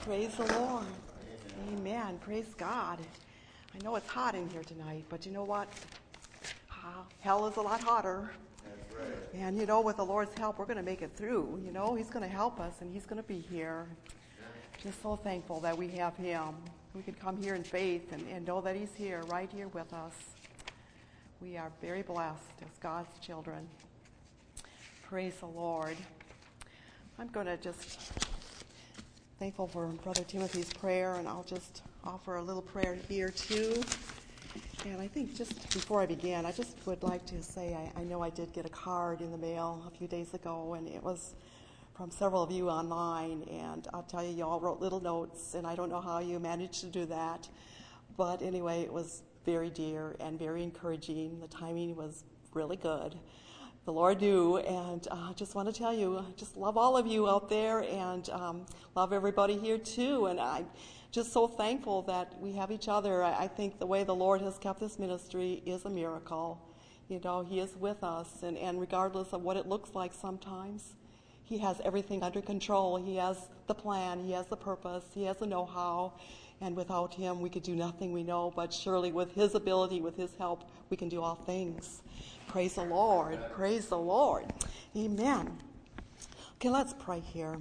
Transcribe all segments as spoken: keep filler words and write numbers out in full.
Praise the Lord. Amen. Praise God. I know it's hot in here tonight, but you know what? Uh, hell is a lot hotter. That's right. And you know, with the Lord's help, we're going to make it through. You know, He's going to help us, and He's going to be here. Just so thankful that we have Him. We can come here in faith and, and know that He's here, right here with us. We are very blessed as God's children. Praise the Lord. I'm going to just thankful for Brother Timothy's prayer, and I'll just offer a little prayer here too. And I think just before I begin, I just would like to say I, I know I did get a card in the mail a few days ago, and it was from several of you online, and I'll tell you, you all wrote little notes, and I don't know how you managed to do that. But anyway, it was very dear and very encouraging. The timing was really good. The Lord knew, and I uh, just want to tell you, I just love all of you out there, and um, love everybody here too. And I'm just so thankful that we have each other. I, I think the way the Lord has kept this ministry is a miracle. You know, He is with us, and, and regardless of what it looks like sometimes, He has everything under control. He has the plan, He has the purpose, He has the know-how, and without Him we could do nothing, we know, but surely with His ability, with His help, we can do all things. Praise the Lord. Praise the Lord. Amen. Okay, let's pray here.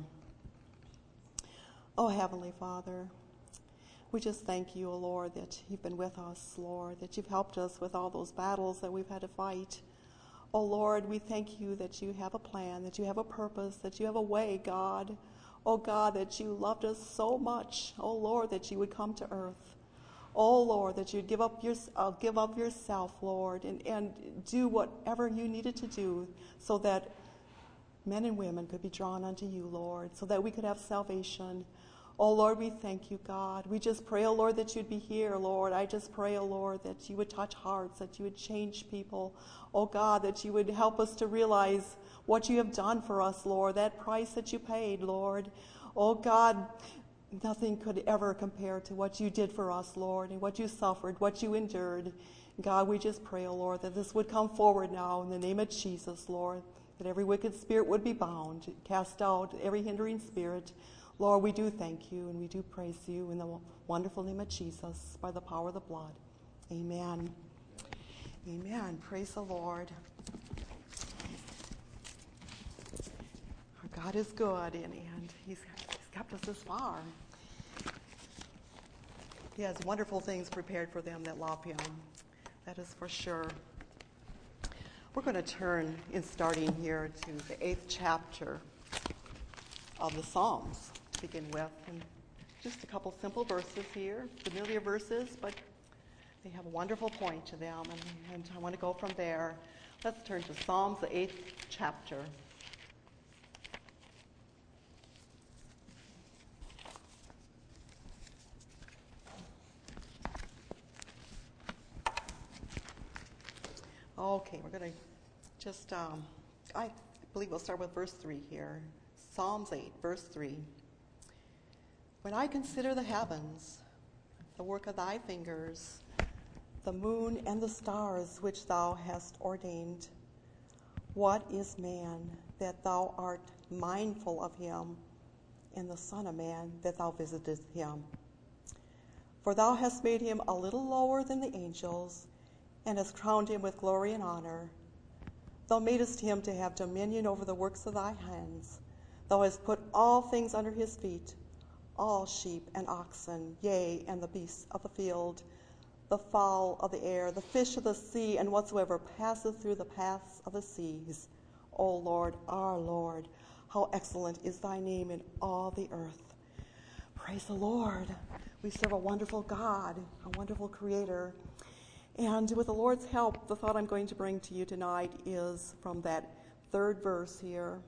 Oh, Heavenly Father, we just thank you, O Lord, that You've been with us, Lord, that You've helped us with all those battles that we've had to fight. Oh, Lord, we thank You that You have a plan, that You have a purpose, that You have a way, God. Oh, God, that You loved us so much. Oh, Lord, that You would come to earth. Oh, Lord, that You'd give up your, uh, give up Yourself, Lord, and, and do whatever You needed to do so that men and women could be drawn unto You, Lord, so that we could have salvation. Oh, Lord, we thank You, God. We just pray, oh, Lord, that You'd be here, Lord. I just pray, oh, Lord, that You would touch hearts, that You would change people. Oh, God, that You would help us to realize what You have done for us, Lord, that price that You paid, Lord. Oh, God, nothing could ever compare to what You did for us, Lord, and what You suffered, what You endured. God, we just pray, oh, Lord, that this would come forward now in the name of Jesus, Lord, that every wicked spirit would be bound, cast out every hindering spirit. Lord, we do thank You and we do praise You in the wonderful name of Jesus by the power of the blood. Amen. Amen. Praise the Lord. Our God is good, and, and He's kept us this far. He has wonderful things prepared for them that love Him. That is for sure. We're going to turn in starting here to the eighth chapter of the Psalms to begin with. And just a couple simple verses here, familiar verses, but they have a wonderful point to them, and, and I want to go from there. Let's turn to Psalms, the eighth chapter. Okay, we're going to just, um, I believe we'll start with verse three here. Psalms eight, verse three. When I consider the heavens, the work of Thy fingers, the moon and the stars which Thou hast ordained, what is man that Thou art mindful of him, and the Son of Man that Thou visitest him? For Thou hast made him a little lower than the angels, and hast crowned him with glory and honor. Thou madest him to have dominion over the works of Thy hands. Thou hast put all things under his feet, all sheep and oxen, yea, and the beasts of the field, the fowl of the air, the fish of the sea, and whatsoever passeth through the paths of the seas. O Lord, our Lord, how excellent is Thy name in all the earth. Praise the Lord. We serve a wonderful God, a wonderful Creator. And with the Lord's help, the thought I'm going to bring to you tonight is from that third verse here.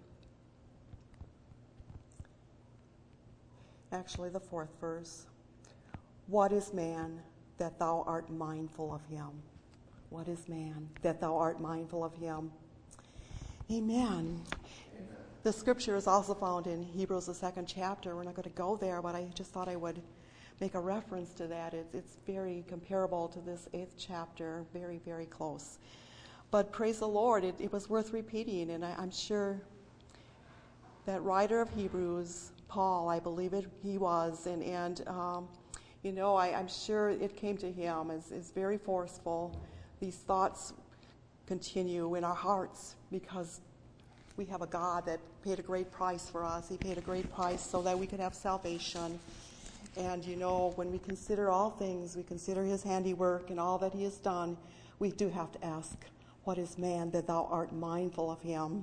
Actually, the fourth verse. What is man that Thou art mindful of him? What is man that Thou art mindful of him? Amen. Amen. The scripture is also found in Hebrews, the second chapter. We're not going to go there, but I just thought I would make a reference to that. It's, it's very comparable to this eighth chapter, very, very close. But praise the Lord, it, it was worth repeating, and I, I'm sure that writer of Hebrews Paul, I believe it, he was. And, and um, you know, I, I'm sure it came to him as, as very forceful. These thoughts continue in our hearts because we have a God that paid a great price for us. He paid a great price so that we could have salvation. And, you know, when we consider all things, we consider his handiwork and all that he has done, we do have to ask, what is man that thou art mindful of him?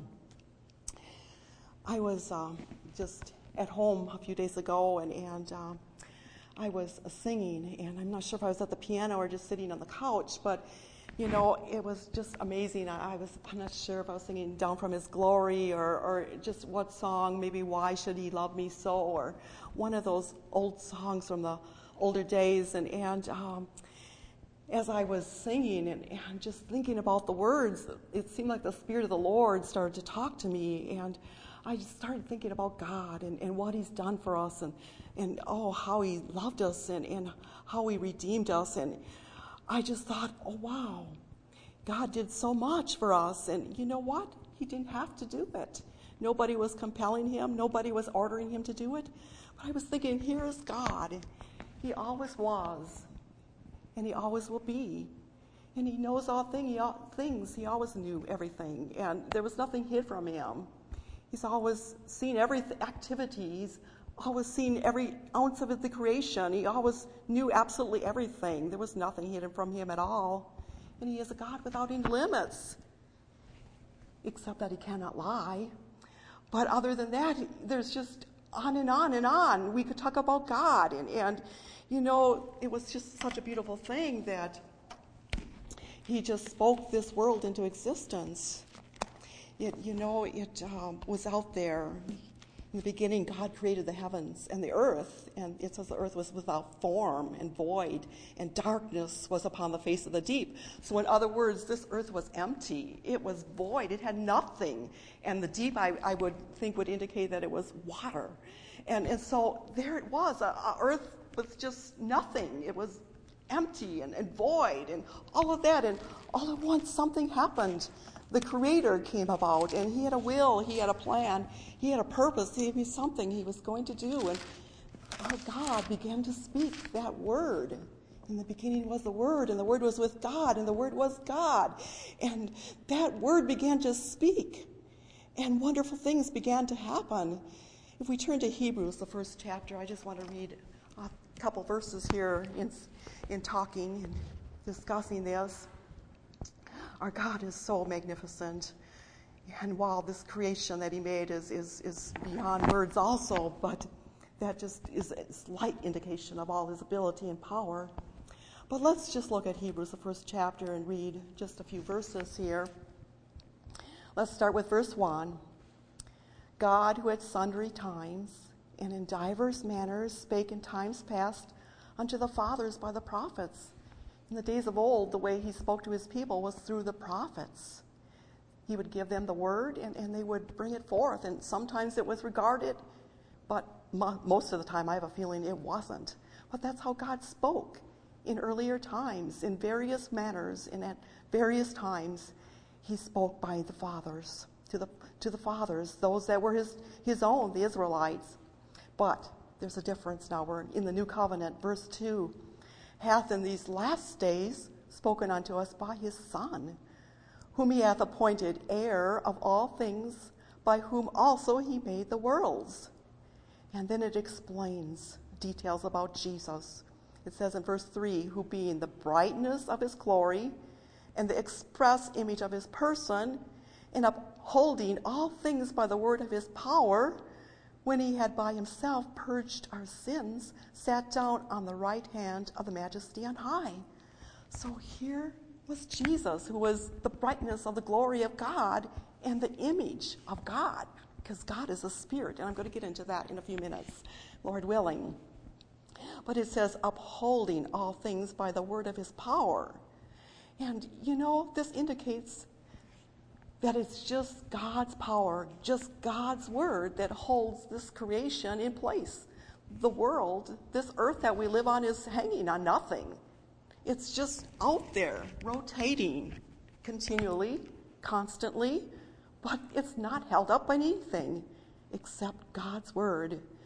I was uh, just at home a few days ago, and, and uh, I was uh, singing, and I'm not sure if I was at the piano or just sitting on the couch, but you know, it was just amazing. I, I was, I'm not sure if I was singing Down from His Glory or, or just what song, maybe Why Should He Love Me So, or one of those old songs from the older days. And, and um, as I was singing and, and just thinking about the words, it seemed like the Spirit of the Lord started to talk to me. And I just started thinking about God and, and what he's done for us and, and oh, how he loved us and, and how he redeemed us. And I just thought, oh, wow, God did so much for us. And you know what? He didn't have to do it. Nobody was compelling him. Nobody was ordering him to do it. But I was thinking, here is God. He always was, and he always will be. And he knows all thing, he, things. He always knew everything. And there was nothing hid from him. He's always seen every activity. He's always seen every ounce of the creation. He always knew absolutely everything. There was nothing hidden from him at all. And he is a God without any limits, except that he cannot lie. But other than that, there's just on and on and on. We could talk about God. And, and you know, it was just such a beautiful thing that he just spoke this world into existence. It, you know, it um, was out there. In the beginning, God created the heavens and the earth, and it says the earth was without form and void, and darkness was upon the face of the deep. So in other words, this earth was empty. It was void. It had nothing. And the deep, I, I would think, would indicate that it was water. And, and so there it was. A, a earth was just nothing. It was empty and, and void and all of that. And all at once, something happened. The Creator came about, and he had a will, he had a plan, he had a purpose, he had something he was going to do. And our God began to speak that word. In the beginning was the Word, and the Word was with God, and the Word was God. And that Word began to speak, and wonderful things began to happen. If we turn to Hebrews, the first chapter, I just want to read a couple verses here in, in talking and discussing this. Our God is so magnificent. And while this creation that he made is, is, is beyond words also, but that just is a slight indication of all his ability and power. But let's just look at Hebrews, the first chapter, and read just a few verses here. Let's start with verse one. God, who at sundry times and in divers manners spake in times past unto the fathers by the prophets. In the days of old, the way he spoke to his people was through the prophets. He would give them the word, and, and they would bring it forth. And sometimes it was regarded, but mo- most of the time I have a feeling it wasn't. But that's how God spoke in earlier times, in various manners, and at various times. He spoke by the fathers, to the to the fathers, those that were his, his own, the Israelites. But there's a difference now. We're in the new covenant, verse two. Hath in these last days spoken unto us by his Son, whom he hath appointed heir of all things, by whom also he made the worlds. And then it explains details about Jesus. It says in verse three, who being the brightness of his glory and the express image of his person, and upholding all things by the word of his power, when he had by himself purged our sins, sat down on the right hand of the majesty on high. So here was Jesus, who was the brightness of the glory of God and the image of God, because God is a spirit, and I'm going to get into that in a few minutes, Lord willing. But it says, upholding all things by the word of his power. And, you know, this indicates that it's just God's power, just God's word that holds this creation in place. The world, this earth that we live on, is hanging on nothing. It's just out there, rotating continually, constantly, but it's not held up by anything except God's word.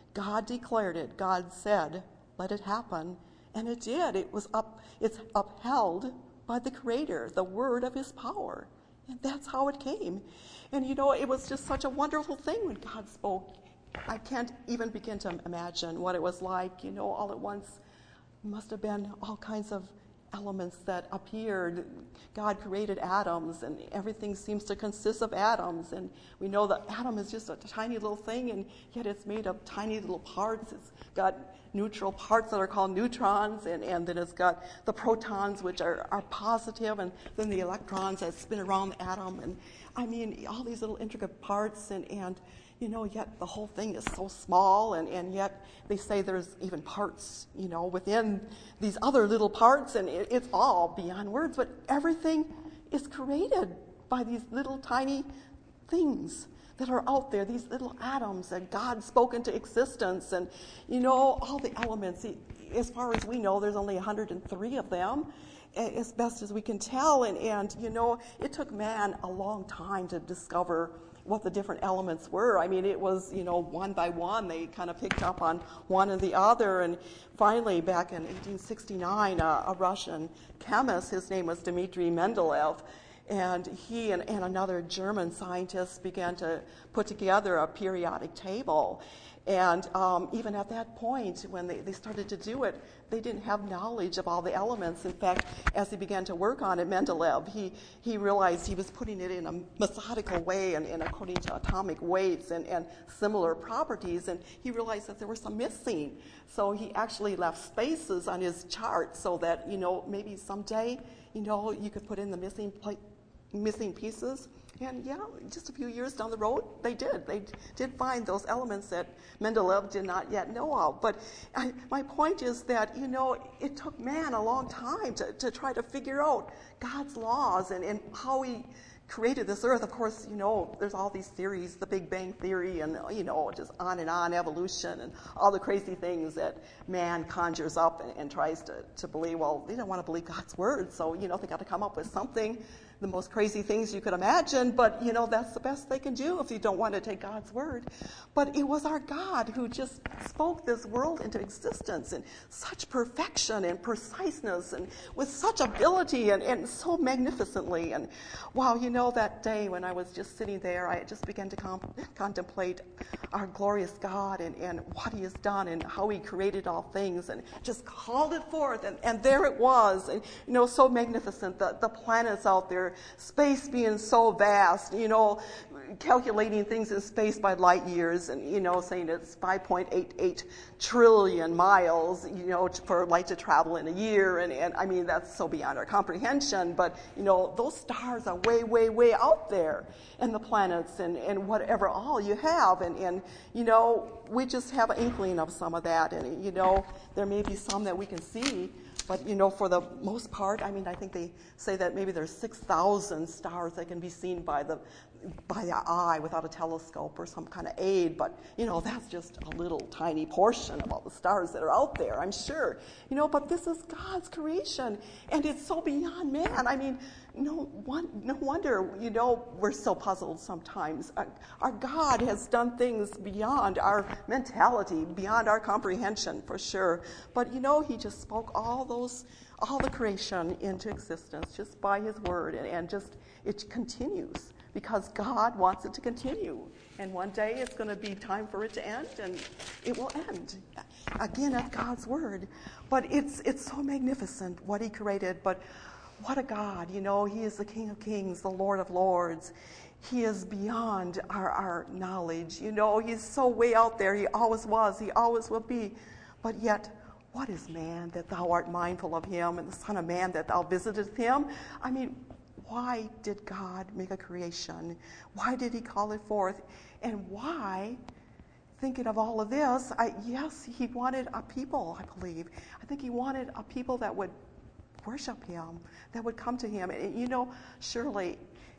God declared it. God said, let it happen. And it did. It was up, it's upheld by the Creator, the word of his power. And that's how it came. And you know, it was just such a wonderful thing when God spoke. I can't even begin to imagine what it was like. You know, all at once, must have been all kinds of elements that appeared. God created atoms, and everything seems to consist of atoms. And we know that atom is just a tiny little thing, and yet it's made of tiny little parts. It's got neutral parts that are called neutrons, and, and then it's got the protons, which are, are positive, and then the electrons that spin around the atom. And I mean, all these little intricate parts, and, and you know, yet the whole thing is so small, and, and yet they say there's even parts, you know, within these other little parts, and it, it's all beyond words, but everything is created by these little tiny things that are out there, these little atoms that God spoke into existence. And, you know, all the elements, as far as we know, there's only one hundred three of them, as best as we can tell. And, and, you know, it took man a long time to discover what the different elements were. I mean, it was, you know, one by one, they kind of picked up on one and the other. And finally, back in eighteen sixty-nine, uh, a Russian chemist, his name was Dmitry Mendeleev, and he and, and another German scientist began to put together a periodic table. And um, even at that point, when they, they started to do it, they didn't have knowledge of all the elements. In fact, as he began to work on it, Mendeleev, he, he realized he was putting it in a methodical way and, and according to atomic weights and, and similar properties, and he realized that there were some missing. So he actually left spaces on his chart so that, you know, maybe someday, you know, you could put in the missing pla- missing pieces. And yeah, just a few years down the road, they did. They did find those elements that Mendeleev did not yet know of. But I, my point is that, you know, it took man a long time to, to try to figure out God's laws and, and how he created this earth. Of course, you know, there's all these theories, the Big Bang Theory, and, you know, just on and on, evolution, and all the crazy things that man conjures up and, and tries to, to believe. Well, they don't want to believe God's word, so, you know, they got to come up with something, the most crazy things you could imagine, but, you know, that's the best they can do if you don't want to take God's word. But it was our God who just spoke this world into existence in such perfection and preciseness and with such ability and, and so magnificently. And wow, you know, that day when I was just sitting there, I just began to com- contemplate our glorious God and, and what he has done and how he created all things and just called it forth. And, and there it was, and, you know, so magnificent, the, the planets out there, space being so vast, you know, calculating things in space by light years and, you know, saying it's five point eight eight trillion miles, you know, for light to travel in a year. And, and I mean, that's so beyond our comprehension. But, you know, those stars are way, way, way out there. And the planets and, and whatever all you have. And, and, you know, we just have an inkling of some of that. And, you know, there may be some that we can see. But, you know, for the most part, I mean, I think they say that maybe there's six thousand stars that can be seen by the by the eye without a telescope or some kind of aid. But, you know, that's just a little tiny portion of all the stars that are out there, I'm sure. You know, but this is God's creation, and it's so beyond man. I mean, no, one, no wonder, you know, we're so puzzled sometimes. Our, our God has done things beyond our mentality, beyond our comprehension, for sure. But, you know, he just spoke all those, all the creation into existence just by his word, and, and just, it continues. Because God wants it to continue. And one day it's going to be time for it to end, and it will end. Again, at God's word. But it's it's so magnificent what he created. But what a God. You know, he is the King of Kings, the Lord of Lords. He is beyond our, our knowledge. You know, he's so way out there. He always was. He always will be. But yet, what is man that thou art mindful of him, and the Son of Man that thou visitest him? I mean, why did God make a creation? Why did he call it forth? And why, thinking of all of this, I, yes, he wanted a people, I believe. I think he wanted a people that would worship him, that would come to him. And, you know, surely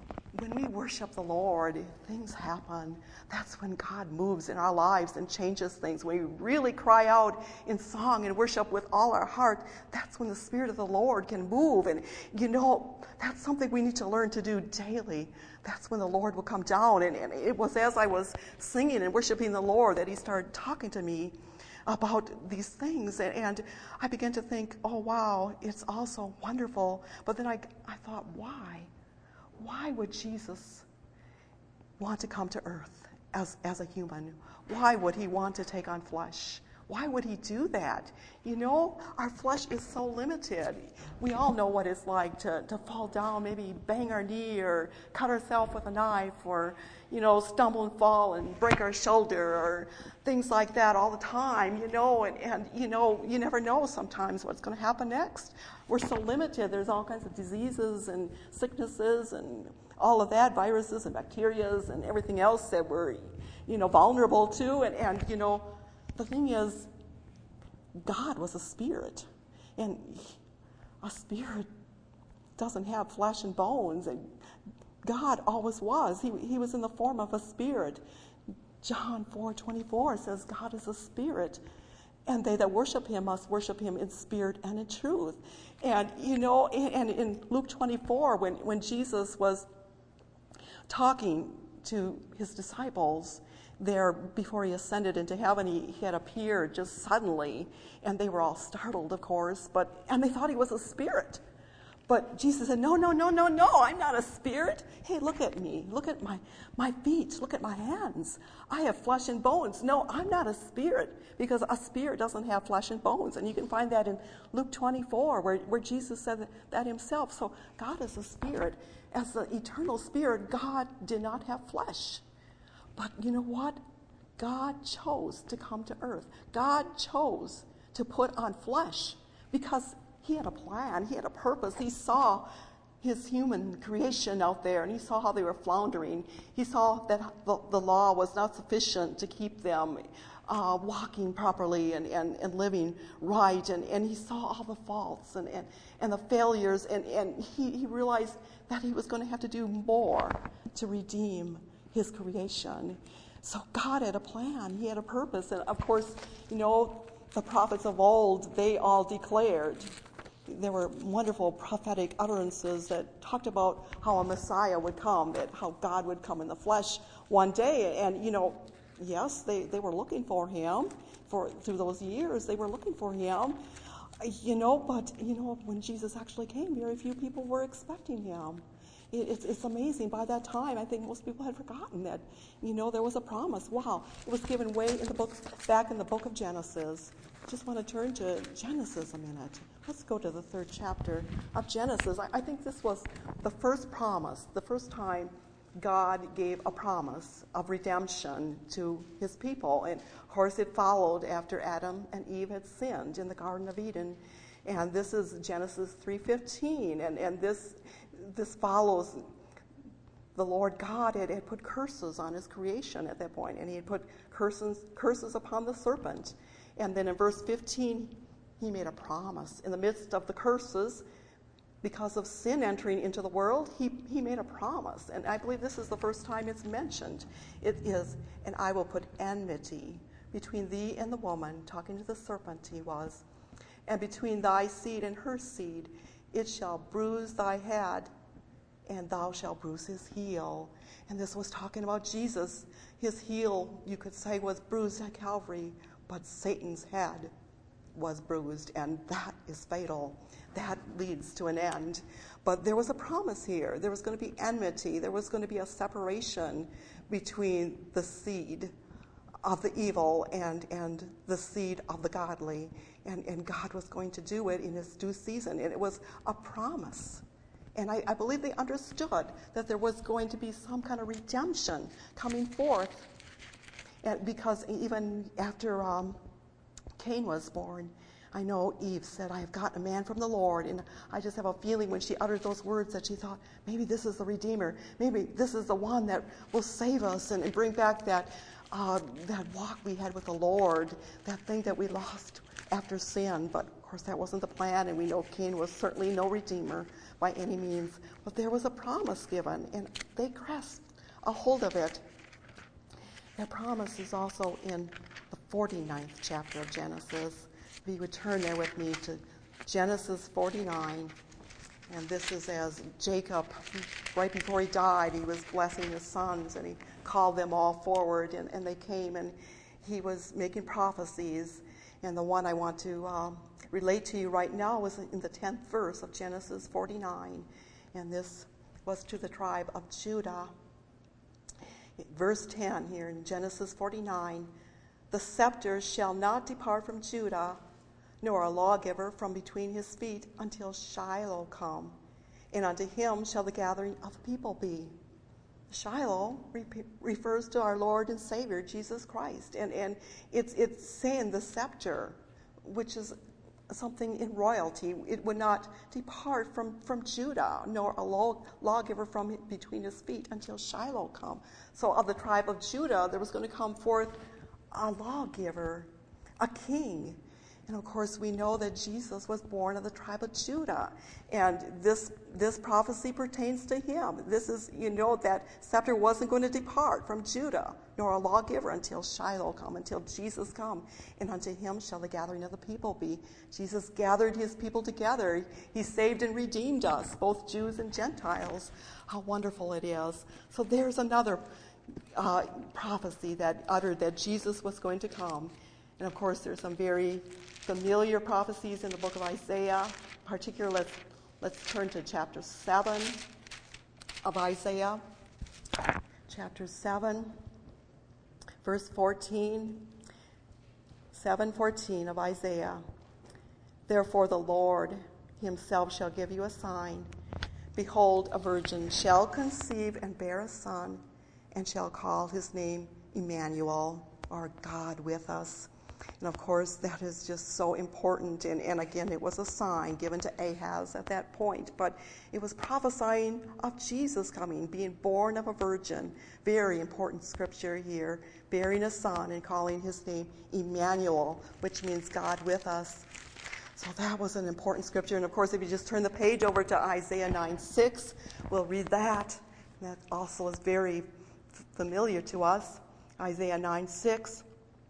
when we worship the Lord, things happen. That's when God moves in our lives and changes things. When we really cry out in song and worship with all our heart, that's when the Spirit of the Lord can move. And, you know, that's something we need to learn to do daily. That's when the Lord will come down. And, and it was as I was singing and worshiping the Lord that he started talking to me about these things. And, and I began to think, oh, wow, it's all so wonderful. But then I, I thought, why? Why would Jesus want to come to earth as, as a human? Why would he want to take on flesh? Why would he do that? You know, our flesh is so limited. We all know what it's like to, to fall down, maybe bang our knee or cut ourselves with a knife or, you know, stumble and fall and break our shoulder or things like that all the time, you know, and, and you know, you never know sometimes what's going to happen next. We're so limited. There's all kinds of diseases and sicknesses and all of that, viruses and bacterias and everything else that we're, you know, vulnerable to. And, and you know, the thing is, God was a spirit, and a spirit doesn't have flesh and bones, and God always was. He, he was in the form of a spirit. John four twenty-four says God is a spirit, and they that worship him must worship him in spirit and in truth. And, you know, and in Luke twenty-four, when, when Jesus was talking to his disciples there before he ascended into heaven, he, he had appeared just suddenly, and they were all startled, of course, but and they thought he was a spirit. But Jesus said, no, no, no, no, no, I'm not a spirit. Hey, look at me. Look at my, my feet. Look at my hands. I have flesh and bones. No, I'm not a spirit, because a spirit doesn't have flesh and bones. And you can find that in Luke twenty-four, where, where Jesus said that himself. So God is a spirit. As the eternal spirit, God did not have flesh. But you know what? God chose to come to earth. God chose to put on flesh because he had a plan. He had a purpose. He saw his human creation out there, and he saw how they were floundering. He saw that the, the law was not sufficient to keep them uh, walking properly and, and, and living right. And, and he saw all the faults and, and, and the failures, and, and he, he realized that he was going to have to do more to redeem his creation. So God had a plan. He had a purpose. And of course, you know, the prophets of old, they all declared. There were wonderful prophetic utterances that talked about how a Messiah would come, that how God would come in the flesh one day. And, you know, yes, they, they were looking for him. For through those years, they were looking for him. You know, but, you know, when Jesus actually came, very few people were expecting him. It's, it's amazing. By that time, I think most people had forgotten that, you know, there was a promise. Wow. It was given way in the book, back in the book of Genesis. Just want to turn to Genesis a minute. Let's go to the third chapter of Genesis. I, I think this was the first promise, the first time God gave a promise of redemption to his people. And of course, it followed after Adam and Eve had sinned in the Garden of Eden. And this is Genesis three fifteen. And, and this this follows the Lord God had, had put curses on his creation at that point, and he had put curses curses upon the serpent. And then in verse fifteen, he made a promise. In the midst of the curses, because of sin entering into the world, he, he made a promise. And I believe this is the first time it's mentioned. It is, and I will put enmity between thee and the woman, talking to the serpent he was, and between thy seed and her seed. It shall bruise thy head, and thou shalt bruise his heel. And this was talking about Jesus. His heel, you could say, was bruised at Calvary, but Satan's head was bruised, and that is fatal. That leads to an end. But there was a promise here. There was going to be enmity. There was going to be a separation between the seed of the evil and, and the seed of the godly. And, and God was going to do it in his due season. And it was a promise. And I, I believe they understood that there was going to be some kind of redemption coming forth. And because even after um, Cain was born, I know Eve said, I have gotten a man from the Lord. And I just have a feeling when she uttered those words that she thought, maybe this is the Redeemer. Maybe this is the one that will save us and, and bring back that uh, that walk we had with the Lord, that thing that we lost after sin, but of course that wasn't the plan, and we know Cain was certainly no redeemer by any means. But there was a promise given, and they grasped a hold of it. That promise is also in the forty-ninth chapter of Genesis. If you would turn there with me to Genesis forty-nine. And this is as Jacob, right before he died, he was blessing his sons, and he called them all forward, and, and they came, and he was making prophecies. And the one I want to um, relate to you right now is in the tenth verse of Genesis forty-nine. And this was to the tribe of Judah. Verse ten here in Genesis forty-nine, "The scepter shall not depart from Judah, nor a lawgiver from between his feet until Shiloh come, and unto him shall the gathering of the people be." Shiloh re- refers to our Lord and Savior, Jesus Christ. And, and it's, it's saying the scepter, which is something in royalty. It would not depart from, from Judah, nor a law, lawgiver from between his feet until Shiloh come. So of the tribe of Judah, there was going to come forth a lawgiver, a king. And of course, we know that Jesus was born of the tribe of Judah. And this this prophecy pertains to him. This is, you know, that scepter wasn't going to depart from Judah, nor a lawgiver until Shiloh come, until Jesus come. And unto him shall the gathering of the people be. Jesus gathered his people together. He saved and redeemed us, both Jews and Gentiles. How wonderful it is. So there's another uh, prophecy that uttered that Jesus was going to come. And of course, there's some very familiar prophecies in the book of Isaiah. In particular, let's, let's turn to chapter seven of Isaiah. Chapter seven, verse fourteen. seven fourteen of Isaiah. "Therefore the Lord himself shall give you a sign. Behold, a virgin shall conceive and bear a son, and shall call his name Emmanuel," or God with us. And of course, that is just so important. And, and again, it was a sign given to Ahaz at that point. But it was prophesying of Jesus coming, being born of a virgin. Very important scripture here. Bearing a son and calling his name Emmanuel, which means God with us. So that was an important scripture. And of course, if you just turn the page over to Isaiah nine six, we'll read that. And that also is very familiar to us. Isaiah nine six.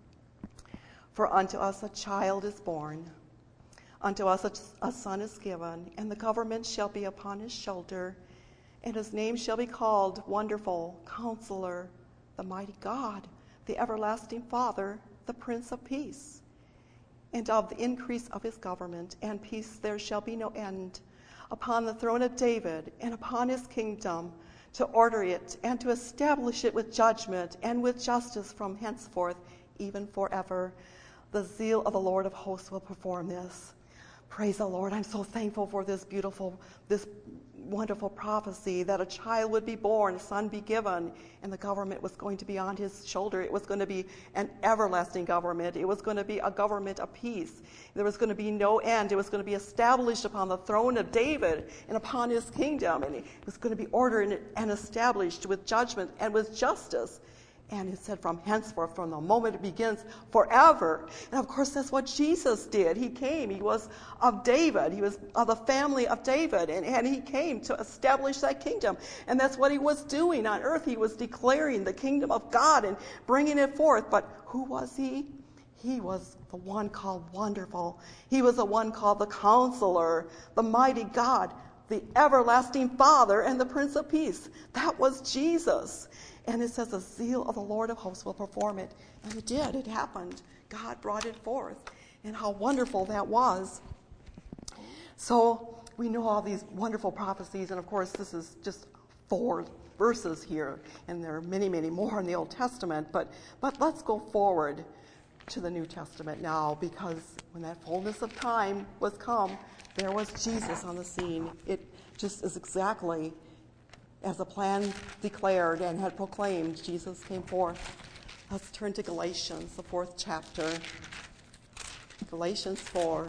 "For unto us a child is born, unto us a, a son is given, and the government shall be upon his shoulder, and his name shall be called Wonderful, Counselor, the Mighty God, the Everlasting Father, the Prince of Peace. And of the increase of his government and peace there shall be no end, upon the throne of David and upon his kingdom, to order it and to establish it with judgment and with justice from henceforth, even forever. The zeal of the Lord of hosts will perform this." Praise the Lord. I'm so thankful for this beautiful, this wonderful prophecy that a child would be born, a son be given, and the government was going to be on his shoulder. It was going to be an everlasting government. It was going to be a government of peace. There was going to be no end. It was going to be established upon the throne of David and upon his kingdom. And it was going to be ordered and established with judgment and with justice. And it said from henceforth, from the moment it begins, forever. And of course, that's what Jesus did. He came. He was of David. He was of the family of David. And, and he came to establish that kingdom. And that's what he was doing on earth. He was declaring the kingdom of God and bringing it forth. But who was he? He was the one called Wonderful. He was the one called the Counselor, the Mighty God, the Everlasting Father, and the Prince of Peace. That was Jesus. And it says the zeal of the Lord of hosts will perform it. And it did. It happened. God brought it forth. And how wonderful that was. So we know all these wonderful prophecies. And of course, this is just four verses here. And there are many, many more in the Old Testament. But, but let's go forward to the New Testament now. Because when that fullness of time was come, there was Jesus on the scene. It just is exactly as the plan declared and had proclaimed. Jesus came forth. Let's turn to Galatians, the fourth chapter. Galatians four.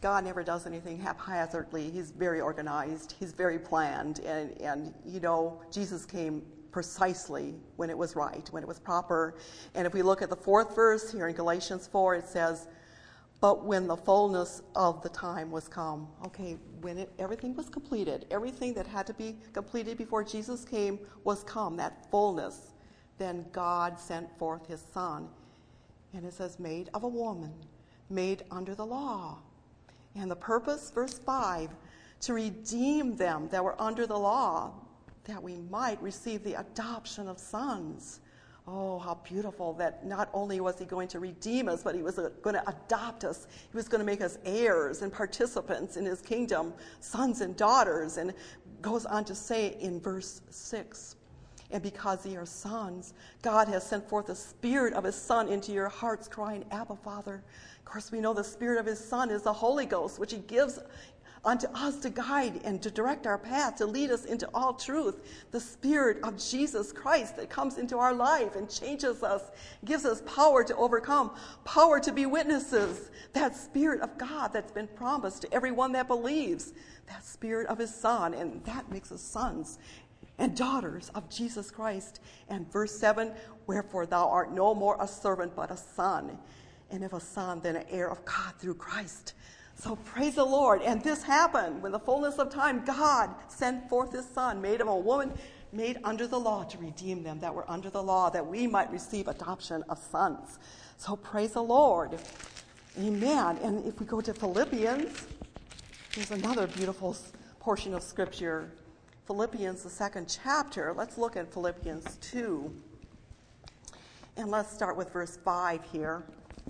God never does anything haphazardly. He's very organized. He's very planned. And, and, you know, Jesus came precisely when it was right, when it was proper. And if we look at the fourth verse here in Galatians four, it says, but when the fullness of the time was come. Okay, when it, everything was completed, everything that had to be completed before Jesus came was come, that fullness. Then God sent forth his Son. And it says, made of a woman, made under the law. And the purpose, verse five, to redeem them that were under the law, that we might receive the adoption of sons. Oh, how beautiful that not only was he going to redeem us, but he was going to adopt us. He was going to make us heirs and participants in his kingdom, sons and daughters. And goes on to say in verse six, and because ye are sons, God has sent forth the Spirit of his Son into your hearts, crying, Abba, Father. Of course, we know the Spirit of his Son is the Holy Ghost, which he gives unto us to guide and to direct our path, to lead us into all truth. The Spirit of Jesus Christ that comes into our life and changes us, gives us power to overcome, power to be witnesses. That Spirit of God that's been promised to everyone that believes, that Spirit of his Son, and that makes us sons and daughters of Jesus Christ. And verse seven, wherefore thou art no more a servant but a son, and if a son, then an heir of God through Christ. So praise the Lord. And this happened when the fullness of time, God sent forth his Son, made of a woman, made under the law, to redeem them that were under the law, that we might receive adoption of sons. So praise the Lord. Amen. And if we go to Philippians, there's another beautiful portion of Scripture. Philippians, the second chapter. Let's look at Philippians two. And let's start with verse five here.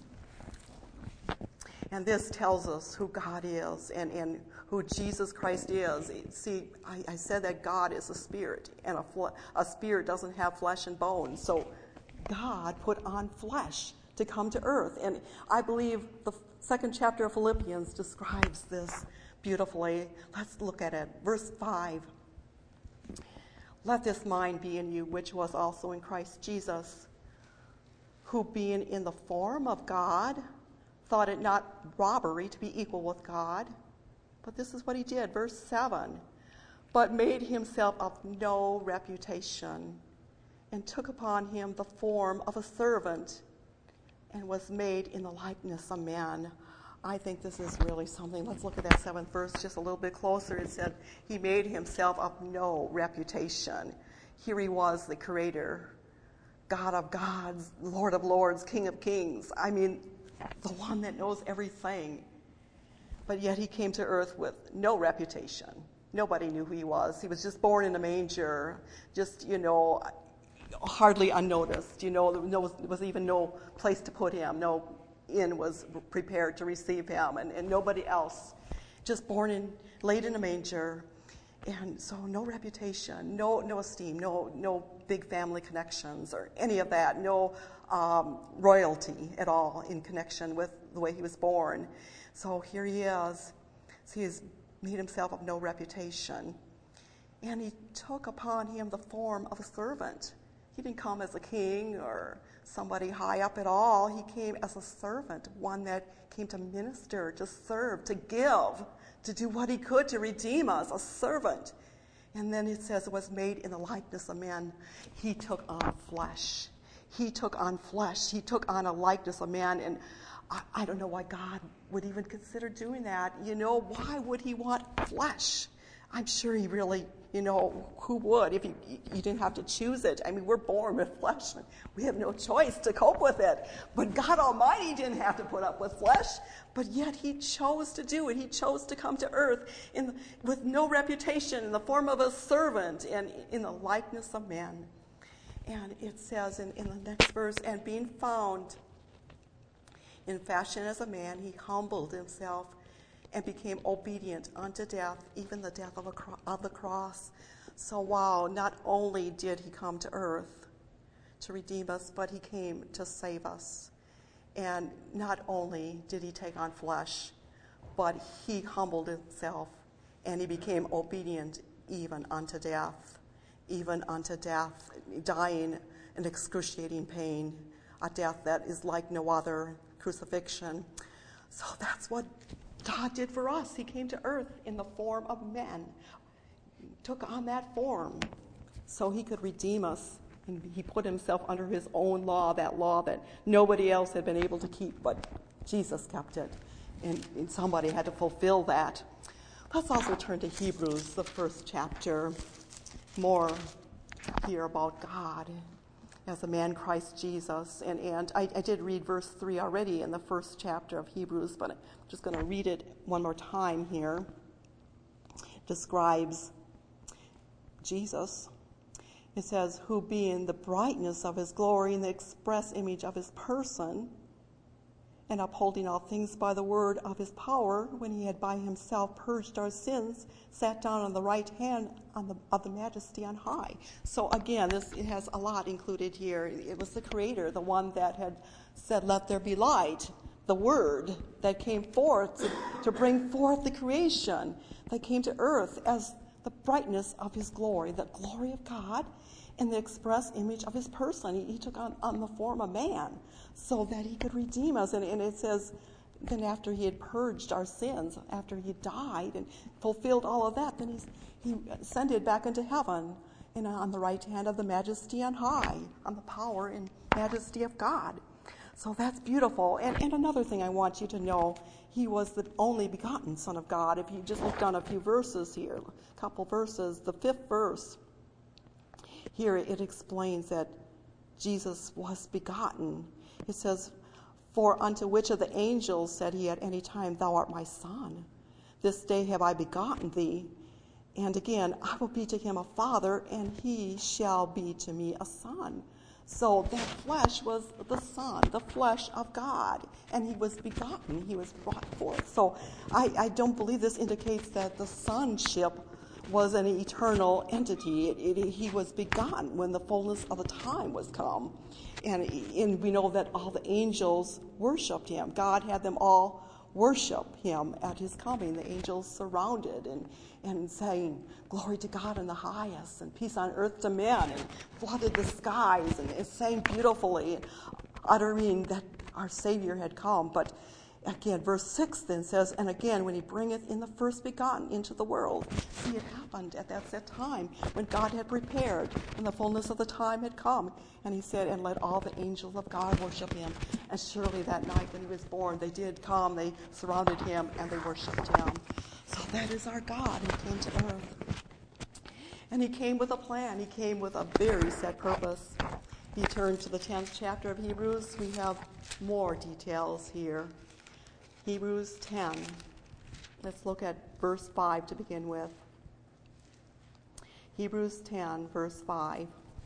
And this tells us who God is and, and who Jesus Christ is. See, I, I said that God is a spirit, and a, fle- a spirit doesn't have flesh and bones. So God put on flesh to come to earth. And I believe the second chapter of Philippians describes this beautifully. Let's look at it. Verse five. Let this mind be in you, which was also in Christ Jesus, who being in the form of God, thought it not robbery to be equal with God. But this is what he did, verse seven. But made himself of no reputation, and took upon him the form of a servant, and was made in the likeness of man. I think this is really something. Let's look at that seventh verse just a little bit closer. It said, he made himself of no reputation. Here he was, the creator, God of gods, Lord of lords, King of kings. I mean, the one that knows everything. But yet he came to earth with no reputation. Nobody knew who he was. He was just born in a manger, just, you know, hardly unnoticed. You know, there was, there was even no place to put him. No inn was prepared to receive him, and, and nobody else. Just born in, laid in a manger. And so no reputation, no no esteem, no no big family connections or any of that, no um, royalty at all in connection with the way he was born. So here he is. So he has made himself of no reputation. And he took upon him the form of a servant. He didn't come as a king or somebody high up at all. He came as a servant, one that came to minister, to serve, to give, to do what he could to redeem us, a servant. And then it says it was made in the likeness of man. He took on flesh. He took on flesh. He took on a likeness of man. And I, I don't know why God would even consider doing that. You know, why would he want flesh? I'm sure he really, you know, who would if you, you didn't have to choose it? I mean, we're born with flesh. We have no choice to cope with it. But God Almighty didn't have to put up with flesh, but yet he chose to do it. He chose to come to earth in, with no reputation, in the form of a servant and in the likeness of man. And it says in, in the next verse, and being found in fashion as a man, he humbled himself and became obedient unto death, even the death of, a cro- of the cross. So wow, not only did he come to earth to redeem us, but he came to save us. And not only did he take on flesh, but he humbled himself and he became obedient even unto death, even unto death, dying in excruciating pain, a death that is like no other, crucifixion. So that's what God did for us. He came to earth in the form of men, took on that form so he could redeem us. And he put himself under his own law, that law that nobody else had been able to keep, but Jesus kept it. And, and somebody had to fulfill that. Let's also turn to Hebrews, the first chapter. More here about God as a man, Christ Jesus. And, and I, I did read verse three already in the first chapter of Hebrews, but I'm just going to read it one more time here. It describes Jesus. It says, who being the brightness of his glory and the express image of his person, and upholding all things by the word of his power, when he had by himself purged our sins, sat down on the right hand on the, of the majesty on high. So again, this it has a lot included here. It was the Creator, the one that had said, let there be light, the word that came forth to, to bring forth the creation that came to earth as the brightness of his glory, the glory of God, and the express image of his person. He, he took on, on the form of man so that he could redeem us. And, and it says, then after he had purged our sins, after he died and fulfilled all of that, then he's, he ascended back into heaven and on the right hand of the majesty on high, on the power and majesty of God. So that's beautiful. And, and another thing I want you to know, he was the only begotten Son of God. If you just looked on a few verses here, a couple verses, the fifth verse, here it explains that Jesus was begotten. It says, for unto which of the angels said he at any time, thou art my son. This day have I begotten thee. And again, I will be to him a father, and he shall be to me a son. So that flesh was the Son, the flesh of God, and he was begotten, he was brought forth. So I, I don't believe this indicates that the sonship was an eternal entity. It, it, he was begotten when the fullness of the time was come. And, and we know that all the angels worshiped him. God had them all worship him at his coming. The angels surrounded and, and saying, glory to God in the highest, and peace on earth to men, and flooded the skies, and, and sang beautifully, and uttering that our Savior had come. But again, verse six then says, and again, when he bringeth in the first begotten into the world. See, it happened at that set time when God had prepared, when the fullness of the time had come. And he said, and let all the angels of God worship him. And surely that night when he was born, they did come, they surrounded him, and they worshiped him. So that is our God who came to earth. And he came with a plan. He came with a very set purpose. If you turn to the tenth chapter of Hebrews, we have more details here. Hebrews ten. Let's look at verse five to begin with. Hebrews ten, verse five.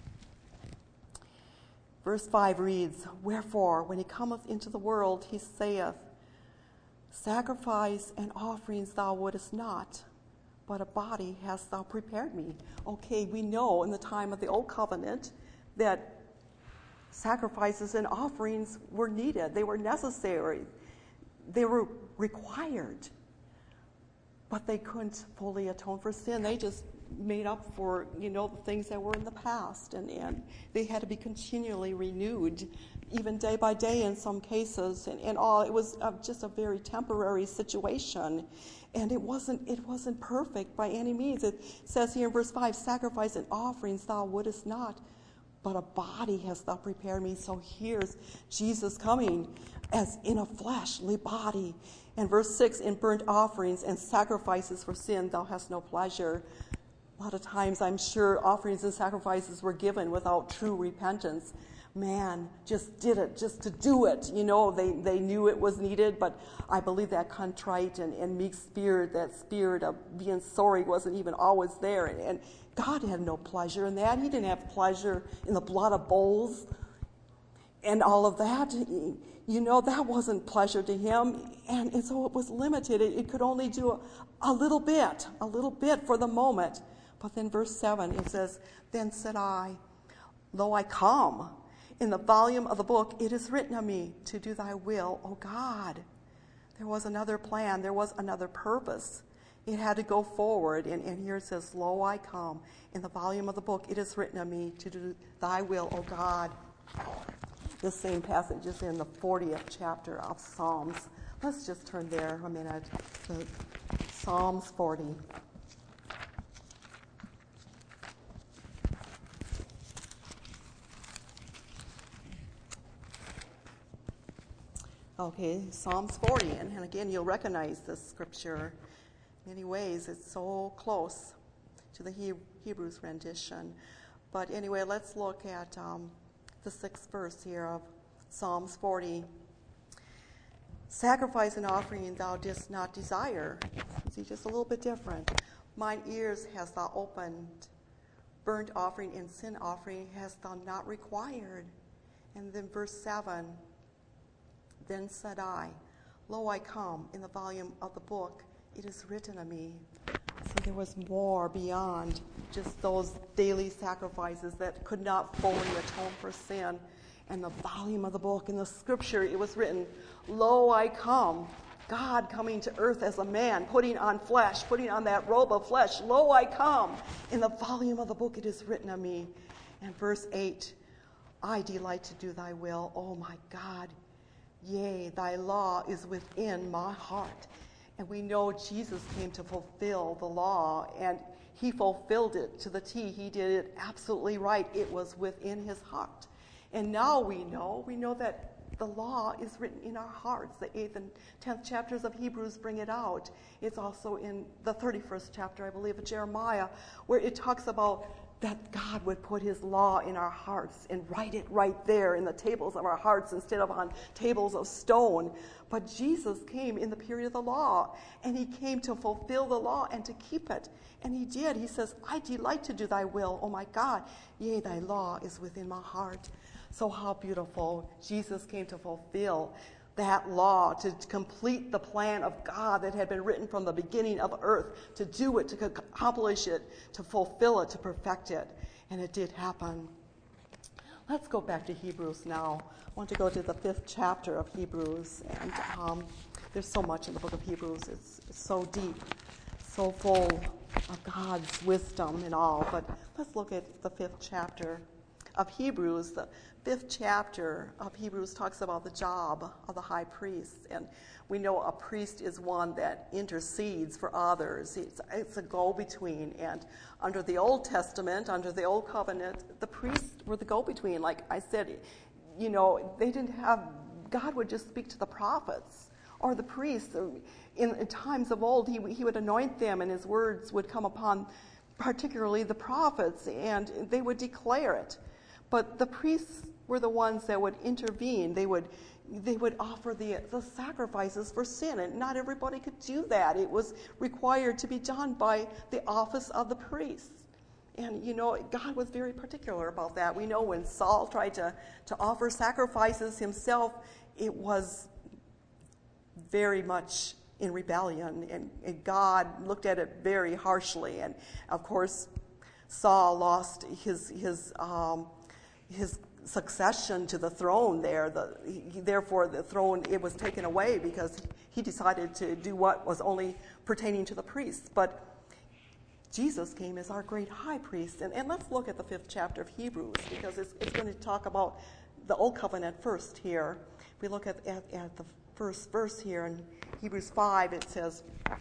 Verse five reads, wherefore, when he cometh into the world, he saith, sacrifice and offerings thou wouldest not, but a body hast thou prepared me. Okay, we know in the time of the Old Covenant that sacrifices and offerings were needed. They were necessary. They were required. But they couldn't fully atone for sin. They just made up for, you know, the things that were in the past. And, and they had to be continually renewed, even day by day in some cases. And, and all, it was uh, just a very temporary situation. And it wasn't, it wasn't perfect by any means. It says here in verse five, sacrifice and offerings thou wouldest not, but a body hast thou prepared me. So here's Jesus coming as in a fleshly body. And verse six, in burnt offerings and sacrifices for sin thou hast no pleasure. A lot of times I'm sure offerings and sacrifices were given without true repentance. Man just did it just to do it. You know, they, they knew it was needed, but I believe that contrite and, and meek spirit, that spirit of being sorry wasn't even always there. And, and God had no pleasure in that. He didn't have pleasure in the blood of bulls and all of that. You know, that wasn't pleasure to him. And, and so it was limited. It, it could only do a, a little bit, a little bit for the moment. But then verse seven, it says, then said I, lo, I come. In the volume of the book, it is written of me to do thy will, O God. There was another plan. There was another purpose. It had to go forward. And, and here it says, lo, I come. In the volume of the book, it is written of me to do thy will, O God. This same passage is in the fortieth chapter of Psalms. Let's just turn there a minute to Psalms forty. Okay, Psalms forty, and, and again, you'll recognize this scripture. In many ways, it's so close to the he- Hebrews rendition. But anyway, let's look at um, the sixth verse here of Psalms forty. Sacrifice and offering thou didst not desire. See, just a little bit different. Mine ears hast thou opened. Burnt offering and sin offering hast thou not required. And then verse seven. Then said I, Lo, I come, in the volume of the book, it is written of me. See, there was more beyond just those daily sacrifices that could not fully atone for sin. And the volume of the book, in the scripture, it was written, Lo, I come, God coming to earth as a man, putting on flesh, putting on that robe of flesh. Lo, I come, in the volume of the book, it is written of me. And verse eight, I delight to do thy will, O my God. Yea, thy law is within my heart. And we know Jesus came to fulfill the law, and he fulfilled it to the T. He did it absolutely right. It was within his heart. And now we know, we know that the law is written in our hearts. The eighth and tenth chapters of Hebrews bring it out. It's also in the thirty-first chapter, I believe, of Jeremiah, where it talks about that God would put his law in our hearts and write it right there in the tables of our hearts instead of on tables of stone. But Jesus came in the period of the law, and he came to fulfill the law and to keep it. And he did. He says, I delight to do thy will, O my God. Yea, thy law is within my heart. So how beautiful. Jesus came to fulfill that law, to complete the plan of God that had been written from the beginning of earth, to do it, to accomplish it, to fulfill it, to perfect it. And it did happen. Let's go back to Hebrews now. I want to go to the fifth chapter of Hebrews. And um, there's so much in the book of Hebrews. It's, it's so deep, so full of God's wisdom and all. But let's look at the fifth chapter of Hebrews. The fifth chapter of Hebrews talks about the job of the high priest. And we know a priest is one that intercedes for others. It's, it's a go-between. And under the Old Testament, under the Old Covenant, the priests were the go-between. Like I said, you know, they didn't have, God would just speak to the prophets or the priests. In, in times of old, he, he would anoint them, and his words would come upon particularly the prophets, and they would declare it. But the priests were the ones that would intervene. They would they would offer the, the sacrifices for sin, and not everybody could do that. It was required to be done by the office of the priest. And, you know, God was very particular about that. We know when Saul tried to, to offer sacrifices himself, it was very much in rebellion, and, and God looked at it very harshly. And, of course, Saul lost his his um, his succession to the throne there. The, he, therefore, the throne, it was taken away because he decided to do what was only pertaining to the priests. But Jesus came as our great high priest. And, and let's look at the fifth chapter of Hebrews, because it's, it's going to talk about the Old Covenant first here. If we look at, at, at the first verse here in Hebrews five, it says,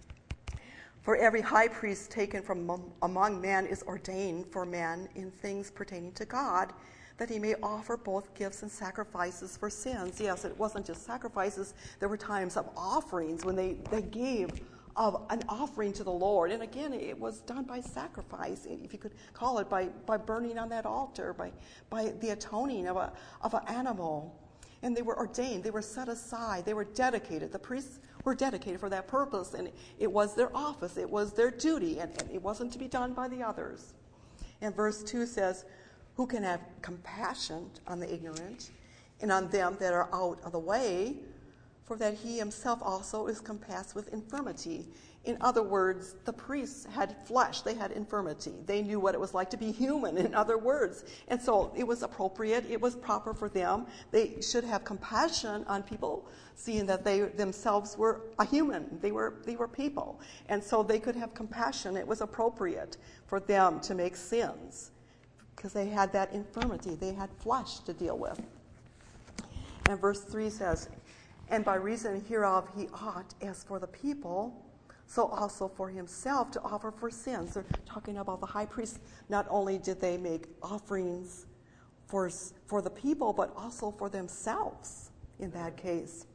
For every high priest taken from among men is ordained for men in things pertaining to God, that he may offer both gifts and sacrifices for sins. Yes, it wasn't just sacrifices. There were times of offerings when they, they gave of an offering to the Lord. And again, it was done by sacrifice, if you could call it, by, by burning on that altar, by, by the atoning of a of an animal. And they were ordained. They were set aside. They were dedicated. The priests were dedicated for that purpose, and it was their office. It was their duty, and, and it wasn't to be done by the others. And verse two says, Who can have compassion on the ignorant and on them that are out of the way, for that he himself also is compassed with infirmity. In other words, the priests had flesh. They had infirmity. They knew what it was like to be human, in other words. And so it was appropriate. It was proper for them. They should have compassion on people, seeing that they themselves were a human. They were, they were people. And so they could have compassion. It was appropriate for them to make sins, because they had that infirmity. They had flesh to deal with. And verse three says, And by reason hereof he ought, as for the people, so also for himself, to offer for sins. They're talking about the high priest. Not only did they make offerings for, for the people, but also for themselves in that case.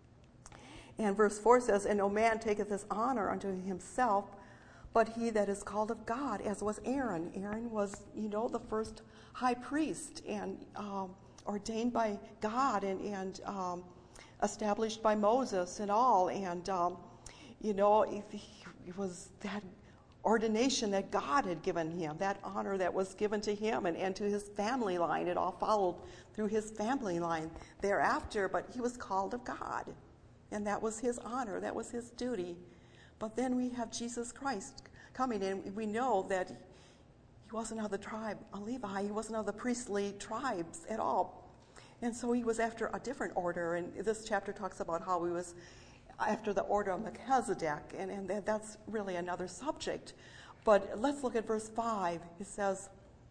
And verse four says, and no man taketh this honor unto himself, but he that is called of God, as was Aaron. Aaron was, you know, the first high priest, and um, ordained by God, and, and um, established by Moses and all. And, um, you know, it, it was that ordination that God had given him, that honor that was given to him and, and to his family line. It all followed through his family line thereafter, but he was called of God. And that was his honor, that was his duty. But then we have Jesus Christ coming in. We know that he wasn't of the tribe of Levi, he wasn't of the priestly tribes at all. And so he was after a different order, and this chapter talks about how he was after the order of Melchizedek, and, and that's really another subject. But let's look at verse five. It says,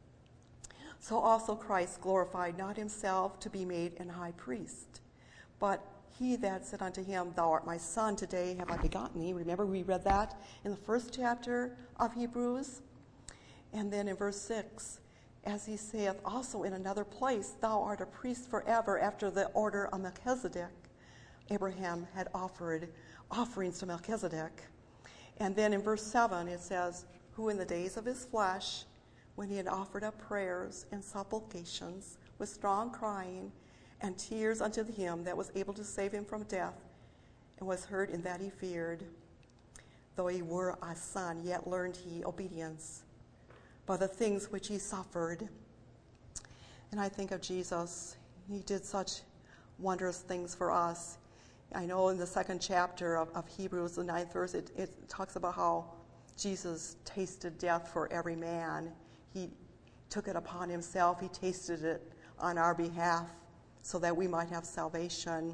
so also Christ glorified not himself to be made an high priest, but he that said unto him, thou art my son, today have I begotten thee. Remember, we read that in the first chapter of Hebrews. And then in verse six, as he saith also in another place, thou art a priest forever after the order of Melchizedek. Abraham had offered offerings to Melchizedek. And then in verse seven it says, who in the days of his flesh, when he had offered up prayers and supplications with strong crying and tears unto him that was able to save him from death, and was heard in that he feared. Though he were a son, yet learned he obedience by the things which he suffered. And I think of Jesus. He did such wondrous things for us. I know in the second chapter of, of Hebrews, the ninth verse, it, it talks about how Jesus tasted death for every man. He took it upon himself. He tasted it on our behalf so that we might have salvation.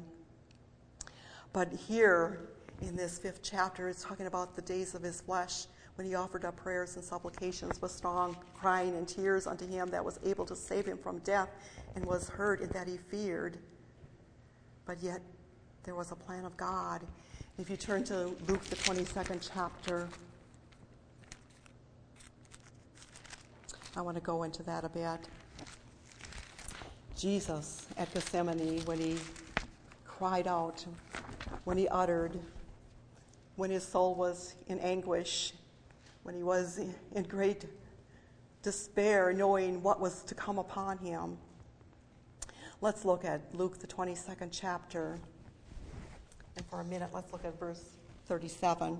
But here in this fifth chapter, it's talking about the days of his flesh, when he offered up prayers and supplications with strong crying and tears unto him that was able to save him from death, and was heard in that he feared. But yet there was a plan of God. If you turn to Luke, the twenty-second chapter, I want to go into that a bit. Jesus at Gethsemane, when he cried out, when he uttered, when his soul was in anguish, when he was in great despair, knowing what was to come upon him. Let's look at Luke, the twenty-second chapter. And for a minute, let's look at verse thirty-seven.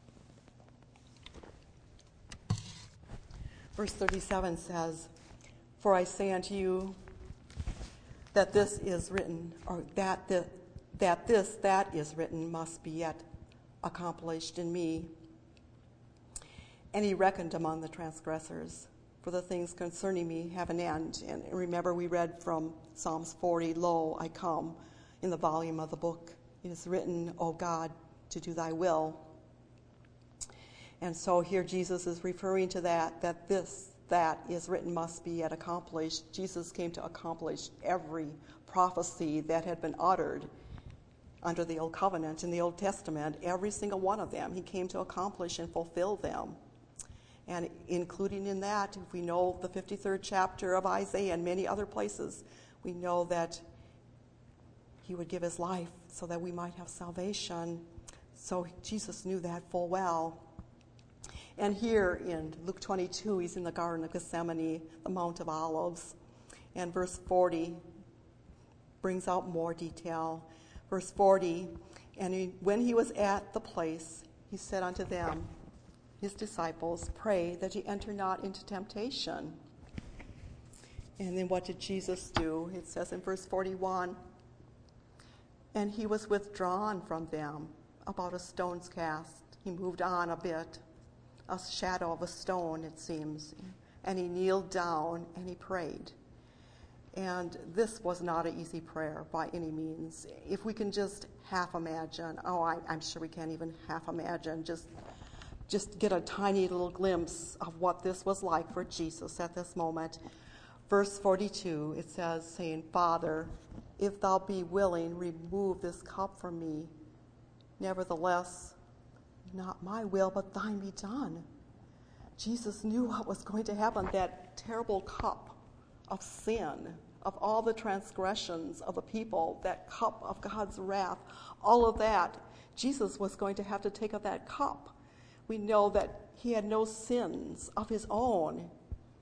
Verse thirty-seven says, for I say unto you that this is written, or that the, that this that is written must be yet accomplished in me. And he reckoned among the transgressors, for the things concerning me have an end. And remember, we read from Psalms forty, lo, I come, in the volume of the book. It is written, O God, to do thy will. And so here Jesus is referring to that, that this that is written must be yet accomplished. Jesus came to accomplish every prophecy that had been uttered under the Old Covenant in the Old Testament, every single one of them. He came to accomplish and fulfill them. And including in that, if we know the fifty-third chapter of Isaiah and many other places, we know that he would give his life so that we might have salvation. So Jesus knew that full well. And here in Luke twenty-two, he's in the Garden of Gethsemane, the Mount of Olives. And verse forty brings out more detail. Verse forty, and he, when he was at the place, he said unto them, his disciples, pray that ye enter not into temptation. And then what did Jesus do? It says in verse forty-one, and he was withdrawn from them about a stone's cast. He moved on a bit, a shadow of a stone, it seems. And he kneeled down and he prayed. And this was not an easy prayer by any means. If we can just half imagine, oh, I, I'm sure we can't even half imagine, just, just get a tiny little glimpse of what this was like for Jesus at this moment. Verse forty-two, it says, saying, Father, if thou be willing, remove this cup from me. Nevertheless, not my will, but thine be done. Jesus knew what was going to happen, that terrible cup of sin, of all the transgressions of the people, that cup of God's wrath, all of that. Jesus was going to have to take up that cup. We know that he had no sins of his own,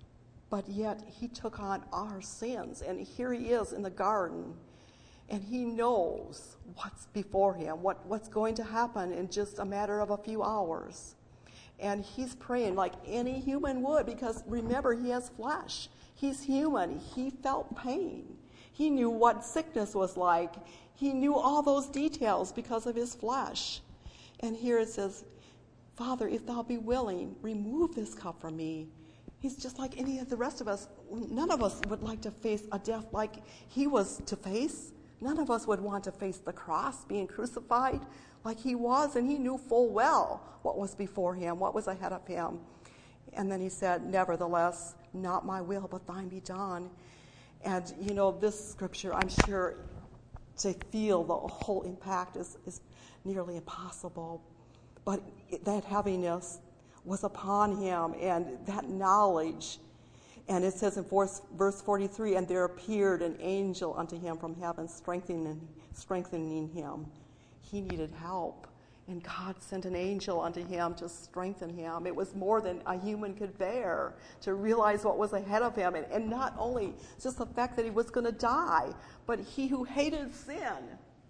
but yet he took on our sins. And here he is in the garden, and he knows what's before him, what, what's going to happen in just a matter of a few hours. And he's praying like any human would, because remember, he has flesh. He's human. He felt pain. He knew what sickness was like. He knew all those details because of his flesh. And here it says, Father, if thou be willing, remove this cup from me. He's just like any of the rest of us. None of us would like to face a death like he was to face. None of us would want to face the cross, being crucified like he was, and he knew full well what was before him, what was ahead of him. And then he said, nevertheless, not my will, but thine be done. And, you know, this scripture, I'm sure to feel the whole impact is, is nearly impossible. But that heaviness was upon him, and that knowledge. And it says in verse forty-three, and there appeared an angel unto him from heaven, strengthening, strengthening him. He needed help, and God sent an angel unto him to strengthen him. It was more than a human could bear to realize what was ahead of him. And, and not only just the fact that he was going to die, but he who hated sin,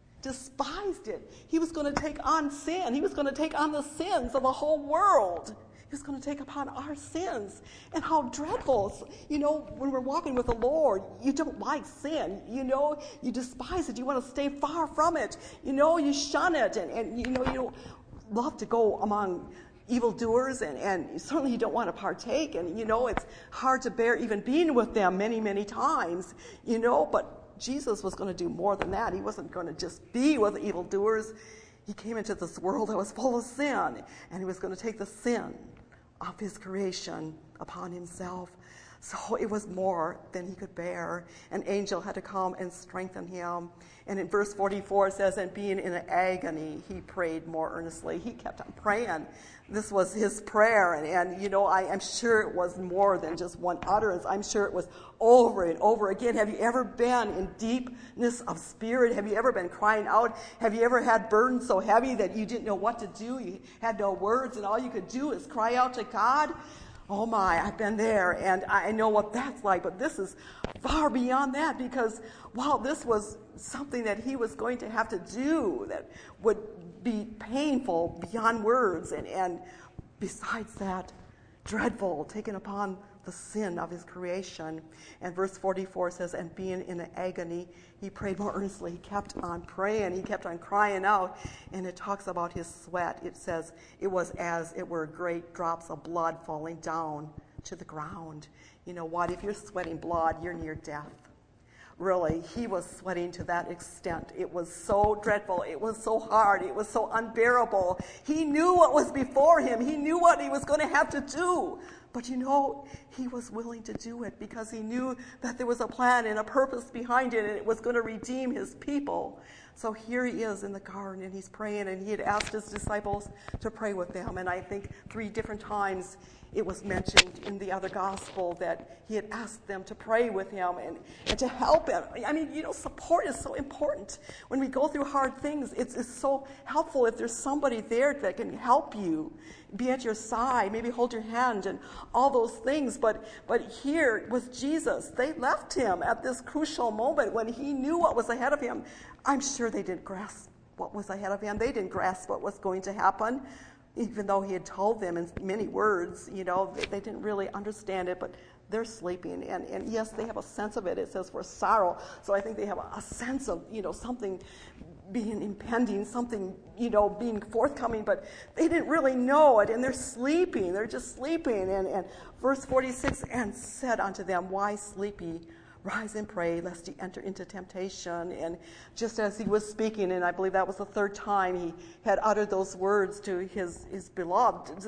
despised it. He was going to take on sin. He was going to take on the sins of the whole world. He was going to take upon our sins. And how dreadful. You know, when we're walking with the Lord, you don't like sin. You know, you despise it. You want to stay far from it. You know, you shun it. And, and you know, you don't love to go among evildoers. And, and certainly you don't want to partake. And, you know, it's hard to bear even being with them many, many times. You know, but Jesus was going to do more than that. He wasn't going to just be with the evildoers. He came into this world that was full of sin. And he was going to take the sin of his creation upon himself. So it was more than he could bear. An angel had to come and strengthen him. And in verse forty-four it says, and being in an agony, he prayed more earnestly. He kept on praying. This was his prayer. And, and you know, I am sure it was more than just one utterance. I'm sure it was over and over again. Have you ever been in deepness of spirit? Have you ever been crying out? Have you ever had burdens so heavy that you didn't know what to do? You had no words, and all you could do is cry out to God? Oh my, I've been there, and I know what that's like, but this is far beyond that, because while this was something that he was going to have to do that would be painful beyond words, and, and besides that, dreadful, taken upon the sin of his creation. And verse forty-four says, and being in an agony, he prayed more earnestly. He kept on praying. He kept on crying out. And it talks about his sweat. It says it was as it were great drops of blood falling down to the ground. You know what? If you're sweating blood, you're near death. Really, he was sweating to that extent. It was so dreadful. It was so hard. It was so unbearable. He knew what was before him. He knew what he was going to have to do. But you know, he was willing to do it because he knew that there was a plan and a purpose behind it, and it was going to redeem his people. So here he is in the garden, and he's praying, and he had asked his disciples to pray with them. And I think three different times it was mentioned in the other gospel that he had asked them to pray with him and, and to help him. I mean, you know, support is so important. When we go through hard things, it's, it's so helpful if there's somebody there that can help you, be at your side, maybe hold your hand and all those things. But, but here was Jesus. They left him at this crucial moment when he knew what was ahead of him. I'm sure they didn't grasp what was ahead of him. They didn't grasp what was going to happen. Even though he had told them in many words, you know, they, they didn't really understand it, but they're sleeping. And, and yes, they have a sense of it. It says for sorrow. So I think they have a, a sense of, you know, something being impending, something, you know, being forthcoming, but they didn't really know it. And they're sleeping. They're just sleeping. And, and verse forty-six, and said unto them, why sleep ye? Rise and pray, lest ye enter into temptation. And just as he was speaking, and I believe that was the third time he had uttered those words to his, his beloved,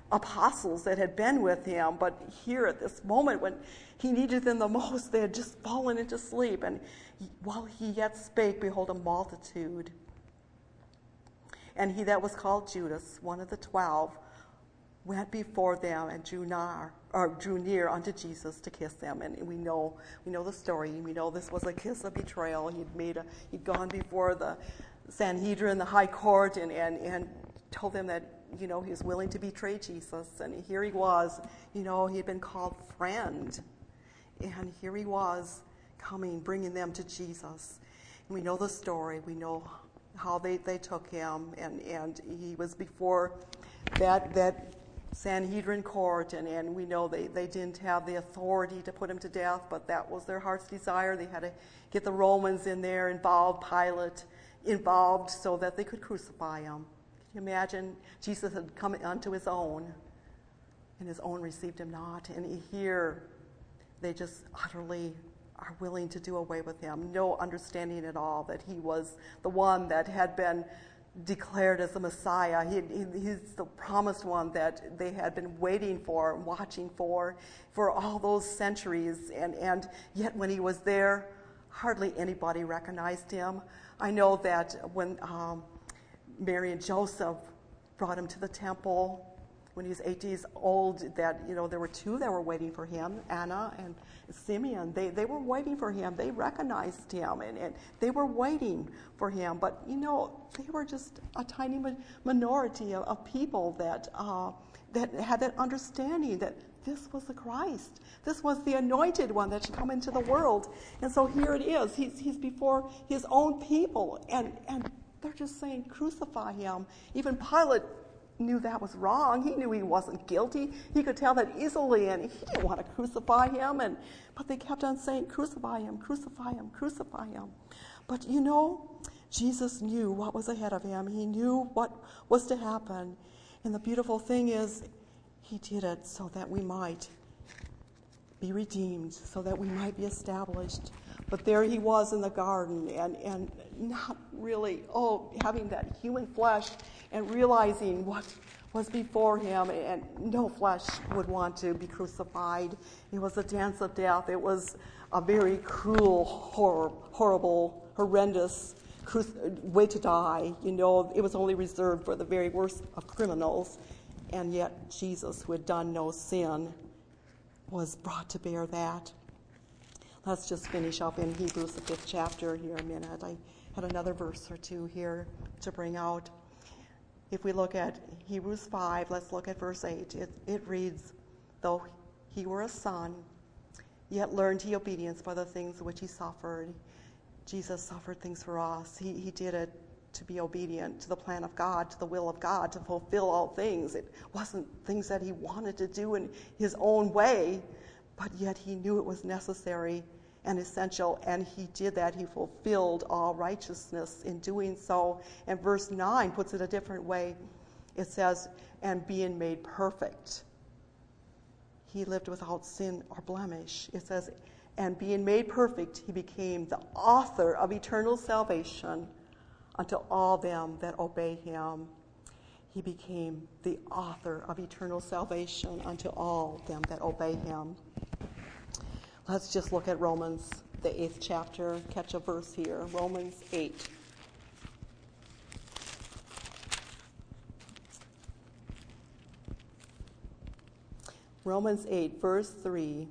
apostles that had been with him, but here at this moment when he needed them the most, they had just fallen into sleep. And he, while he yet spake, behold, a multitude. And he that was called Judas, one of the twelve, went before them and drew nigh, or drew near unto Jesus to kiss him. And we know, we know the story. We know this was a kiss of betrayal. He'd made a, he'd gone before the Sanhedrin, the high court, and, and, and told them that, you know, he was willing to betray Jesus. And here he was, you know, he had been called friend. And here he was coming, bringing them to Jesus. And we know the story. We know how they, they took him. And, and he was before that that Sanhedrin court. And, and we know they, they didn't have the authority to put him to death, but that was their heart's desire. They had to get the Romans in there involved, Pilate involved, so that they could crucify him. Imagine Jesus had come unto his own, and his own received him not. And here, they just utterly are willing to do away with him. No understanding at all that he was the one that had been declared as the Messiah. He, he, he's the promised one that they had been waiting for, watching for, for all those centuries. And, and yet when he was there, hardly anybody recognized him. I know that when Um, Mary and Joseph brought him to the temple when he was eight years old, that, you know, there were two that were waiting for him, Anna and Simeon. They they were waiting for him. They recognized him, and, and they were waiting for him. But, you know, they were just a tiny minority of, of people that uh, that had that understanding that this was the Christ. This was the anointed one that should come into the world. And so here it is. He's, he's before his own people, and and they're just saying, crucify him. Even Pilate knew that was wrong. He knew he wasn't guilty. He could tell that easily, and he didn't want to crucify him. And but they kept on saying, crucify him, crucify him, crucify him. But you know, Jesus knew what was ahead of him. He knew what was to happen. And the beautiful thing is, he did it so that we might be redeemed, so that we might be established. But there he was in the garden, and, and not really, oh, having that human flesh and realizing what was before him, and no flesh would want to be crucified. It was a dance of death. It was a very cruel, hor- horrible, horrendous cru- way to die. You know, it was only reserved for the very worst of criminals. And yet Jesus, who had done no sin, was brought to bear that. Let's just finish up in Hebrews, the fifth chapter here a minute. I had another verse or two here to bring out. If we look at Hebrews five, let's look at verse eight. It, it reads, though he were a son, yet learned he obedience by the things which he suffered. Jesus suffered things for us. He, he did it to be obedient to the plan of God, to the will of God, to fulfill all things. It wasn't things that he wanted to do in his own way, but yet he knew it was necessary and essential, and he did that. He fulfilled all righteousness in doing so. And verse nine puts it a different way. It says, and being made perfect, he lived without sin or blemish. It says, and being made perfect, he became the author of eternal salvation unto all them that obey him. He became the author of eternal salvation unto all them that obey him. Let's just look at Romans, the eighth chapter. Catch a verse here. Romans eight. Romans eight, verse three.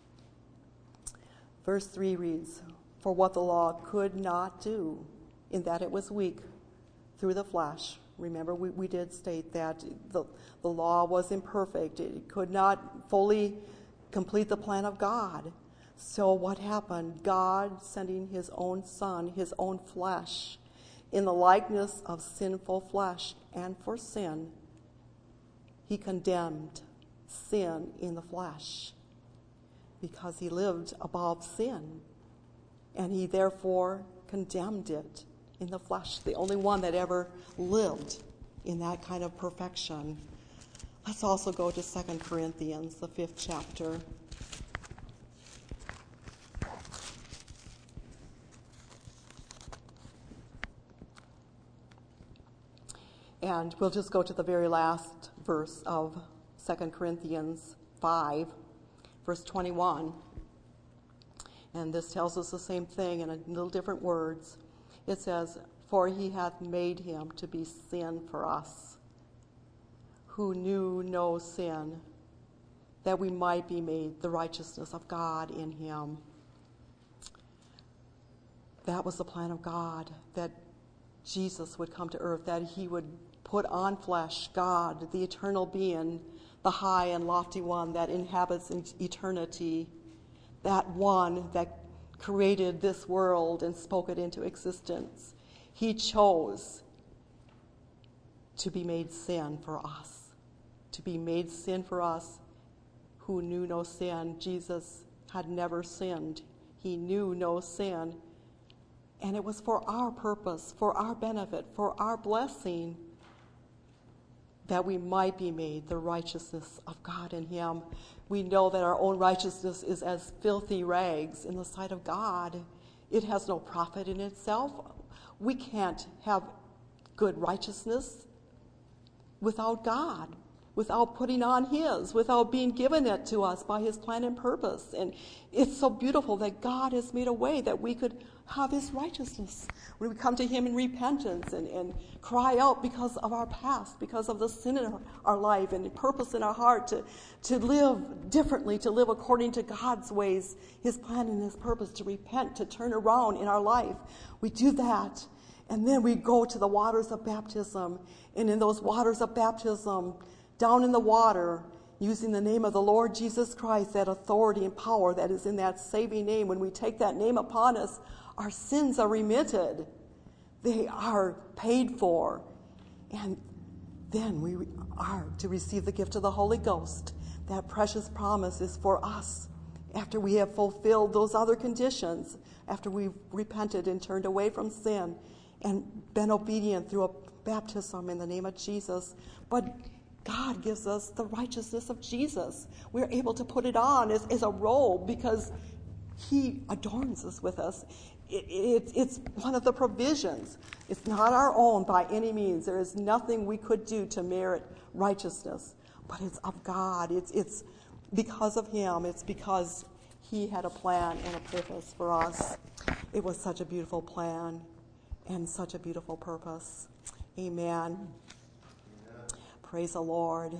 Verse three reads, for what the law could not do, in that it was weak through the flesh. Remember, we, we did state that the, the law was imperfect. It could not fully complete the plan of God. So what happened? God sending his own son, his own flesh, in the likeness of sinful flesh, and for sin, he condemned sin in the flesh because he lived above sin, and he therefore condemned it in the flesh, the only one that ever lived in that kind of perfection. Let's also go to Second Corinthians, the fifth chapter. And we'll just go to the very last verse of Second Corinthians five, verse twenty-one. And this tells us the same thing in a little different words. It says, "For he hath made him to be sin for us, who knew no sin, that we might be made the righteousness of God in him." That was the plan of God, that Jesus would come to earth, that he would put on flesh, God, the eternal being, the high and lofty one that inhabits in eternity, that one that created this world and spoke it into existence. He chose to be made sin for us, to be made sin for us who knew no sin. Jesus had never sinned. He knew no sin. And it was for our purpose, for our benefit, for our blessing, that we might be made the righteousness of God in him. We know that our own righteousness is as filthy rags in the sight of God. It has no profit in itself. We can't have good righteousness without God, without putting on his, without being given it to us by his plan and purpose. And it's so beautiful that God has made a way that we could have his righteousness. When we come to him in repentance and, and cry out because of our past, because of the sin in our, our life and the purpose in our heart to, to live differently, to live according to God's ways, his plan and his purpose, to repent, to turn around in our life. We do that. And then we go to the waters of baptism. And in those waters of baptism, down in the water, using the name of the Lord Jesus Christ, that authority and power that is in that saving name, when we take that name upon us, our sins are remitted. They are paid for. And then we are to receive the gift of the Holy Ghost. That precious promise is for us after we have fulfilled those other conditions, after we've repented and turned away from sin and been obedient through a baptism in the name of Jesus. But God gives us the righteousness of Jesus. We're able to put it on as, as a robe because he adorns us with us. It, it, it's one of the provisions. It's not our own by any means. There is nothing we could do to merit righteousness, but it's of God. It's, it's because of him. It's because he had a plan and a purpose for us. It was such a beautiful plan and such a beautiful purpose. Amen. Praise the Lord.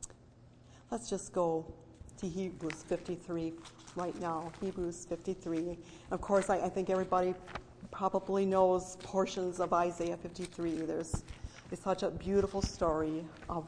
Let's just go to Hebrews fifty-three right now. Hebrews fifty-three. Of course, I, I think everybody probably knows portions of Isaiah fifty-three. There's it's such a beautiful story of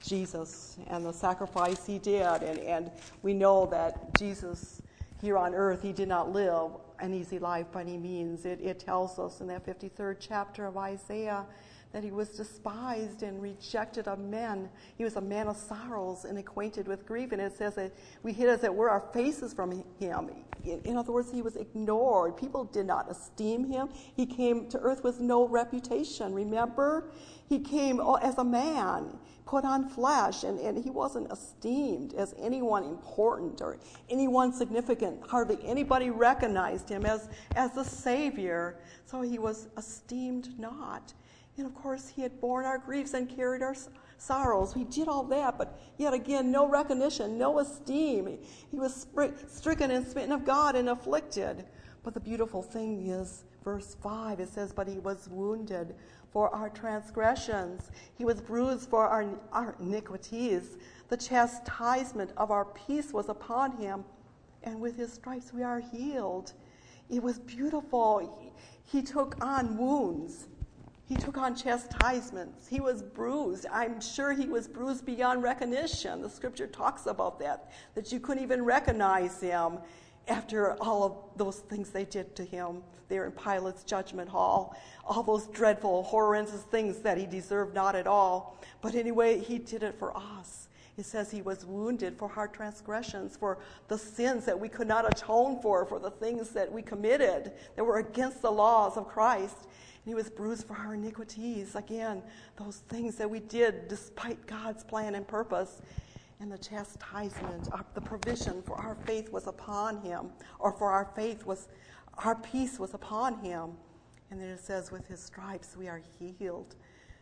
Jesus and the sacrifice he did. And, and we know that Jesus here on earth, he did not live an easy life by any means. It, it tells us in that fifty-third chapter of Isaiah that he was despised and rejected of men. He was a man of sorrows and acquainted with grief. And it says that we hid as it were our faces from him. In, in other words, he was ignored. People did not esteem him. He came to earth with no reputation. Remember? He came as a man, put on flesh, and, and he wasn't esteemed as anyone important or anyone significant. Hardly anybody recognized him as, as the Savior. So he was esteemed not. And of course, he had borne our griefs and carried our sorrows. He did all that, but yet again, no recognition, no esteem. He was stricken and smitten of God and afflicted. But the beautiful thing is, verse five, it says, "But he was wounded for our transgressions. He was bruised for our, our iniquities. The chastisement of our peace was upon him, and with his stripes we are healed." It was beautiful. He, he took on wounds. He took on chastisements. He was bruised. I'm sure he was bruised beyond recognition. The scripture talks about that, that you couldn't even recognize him after all of those things they did to him there in Pilate's judgment hall, all those dreadful, horrendous things that he deserved not at all. But anyway, he did it for us. It says he was wounded for our transgressions, for the sins that we could not atone for, for the things that we committed that were against the laws of Christ. And he was bruised for our iniquities. Again, those things that we did despite God's plan and purpose. And the chastisement, our, the provision for our faith was upon him, or for our faith was, our peace was upon him. And then it says, with his stripes we are healed. It's